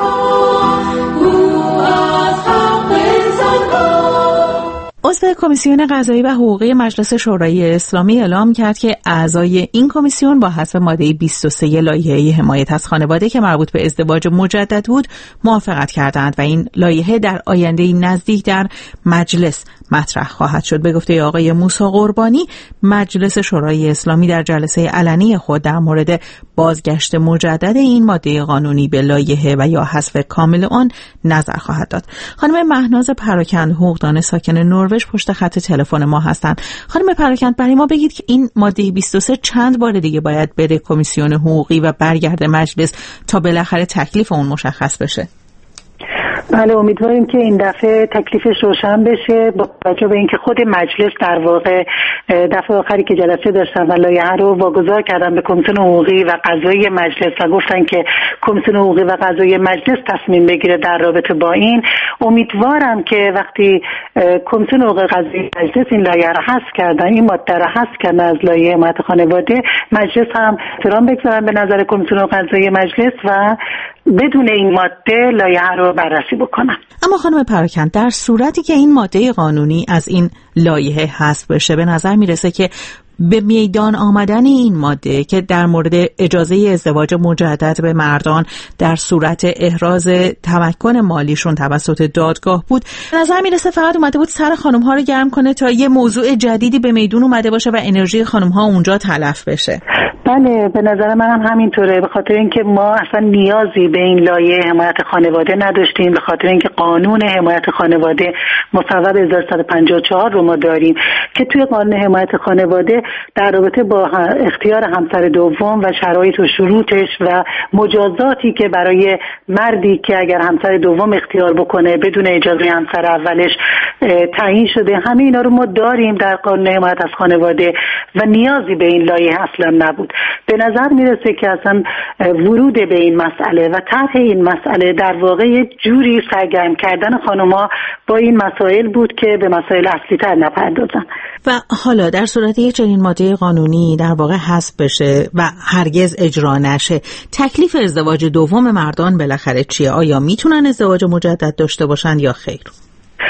عضو کمیسیون قضایی و حقوقی مجلس شورای اسلامی اعلام کرد که اعضای این کمیسیون با حذف ماده 23 لایحه حمایت از خانواده که مربوط به ازدواج مجدد بود موافقت کردند و این لایحه در آینده نزدیک در مجلس مطرح خواهد شد. به گفته آقای موسی قربانی، مجلس شورای اسلامی در جلسه علنی خود در مورد بازگشت مجدد این ماده قانونی به لایحه و یا حذف کامل آن نظر خواهد داد. خانم مهناز پراکند، حقوقدان ساکن نروژ، پشت خط تلفن ما هستند. خانم پراکند، برای ما بگید که این ماده 23 چند بار دیگه باید بره کمیسیون حقوقی و برگرده مجلس تا بالاخره تکلیف اون مشخص بشه؟ بله، امیدواریم که این دفعه تکلیفش روشن بشه با توجه به اینکه خود مجلس در واقع دفعه آخری که جلسه داشتن و لایحه رو واگذار کردن به کمیسیون حقوقی و قضایی مجلس و گفتن که کمیسیون حقوقی و قضایی مجلس تصمیم بگیره در رابطه با این. امیدوارم که وقتی کمیسیون حقوقی قضایی مجلس این لایحه رو حذف کردن، این ماده رو حذف کردن از لایحه حمایت خانواده، مجلس هم احترام بگذارن به نظر کمیسیون قضایی مجلس و بدون این ماده لایحه رو بررسی بکنن. اما خانم پراکند، در صورتی که این ماده قانونی از این لایحه حذف بشه، به نظر میرسه که به میدان آمدن این ماده که در مورد اجازه ازدواج مجدد به مردان در صورت احراز تمکن مالیشون توسط دادگاه بود، به نظر میرسه فقط اومده بود سر خانم ها رو گرم کنه تا یه موضوع جدیدی به میدون اومده باشه و انرژی خانم ها اونجا تلف بشه. بله، به نظر من هم همینطوره، به خاطر اینکه ما اصلا نیازی به این لایحه حمایت خانواده نداشتیم، به خاطر اینکه قانون حمایت خانواده مصوب 1154 رو ما داریم که توی قانون حمایت خانواده در رابطه با اختیار همسر دوم و شرایط و شروطش و مجازاتی که برای مردی که اگر همسر دوم اختیار بکنه بدون اجازه همسر اولش تعیین شده، همه اینا رو ما داریم در قانون حمایت از خانواده و نیازی به این لایحه اصلا نبود. به نظر میرسه که اصلا ورود به این مسئله و طرح این مسئله در واقع یه جوری سرگرم کردن خانم‌ها با این مسائل بود که به مسائل اصلی تر نپردازن. و حالا در صورت یک چنین ماده قانونی در واقع حذف بشه و هرگز اجرا نشه، تکلیف ازدواج دوم مردان بالاخره چیه؟ آیا میتونن ازدواج مجدد داشته باشن یا خیر؟ ببینید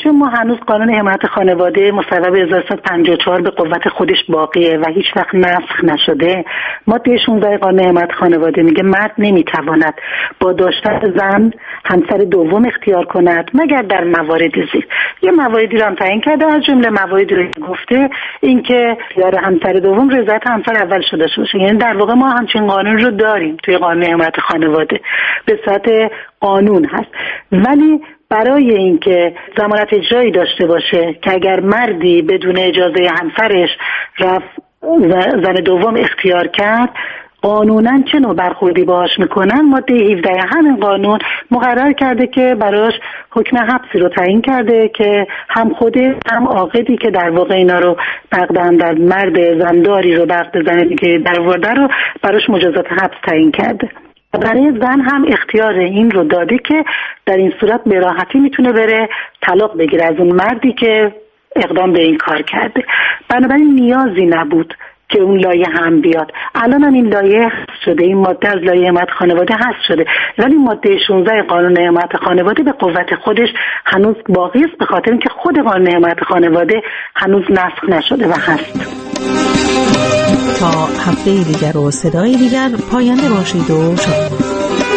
چون ما هنوز قانون حمایت خانواده مصوب 1354 به قوت خودش باقیه و هیچ وقت نسخ نشده. ماده 16 قانون حمایت خانواده میگه مرد نمیتواند با داشتن زن همسر دوم اختیار کند مگر در موارد زیر. یه مواردی رو هم تعیین کرده، از جمله مواردی رو گفته اینکه اختیار همسر دوم رضایت همسر اول شده باشه. یعنی در واقع ما همچین قانون رو داریم توی قانون حمایت خانواده، به صورت قانون هست. ولی برای اینکه ضمانت اجرایی داشته باشه که اگر مردی بدون اجازه همسرش رفت زن دوم اختیار کرد قانونا چه نوع برخوردی باهاش میکنن، ماده 17 همین قانون مقرر کرده که براش حکم حبسی رو تعیین کرده که هم خوده هم عاقدی که در واقع اینا رو بغدن در مرد زنداری رو بغد زن دیگه در ورده رو براش مجازات حبس تعیین کرده. برای زن هم اختیار این رو داده که در این صورت به راحتی میتونه بره طلاق بگیره از اون مردی که اقدام به این کار کرده. بنابراین نیازی نبود که اون لایه هم بیاد. الان هم این لایه حذف شده، این ماده از لایه حمایت خانواده حذف شده، ولی ماده 16 قانون حمایت خانواده به قوت خودش هنوز باقی است، به خاطر اینکه خود قانون حمایت خانواده هنوز نسخ نشده و هست. تا هفته دیگر و صدای دیگر پاینده باشید و شاد.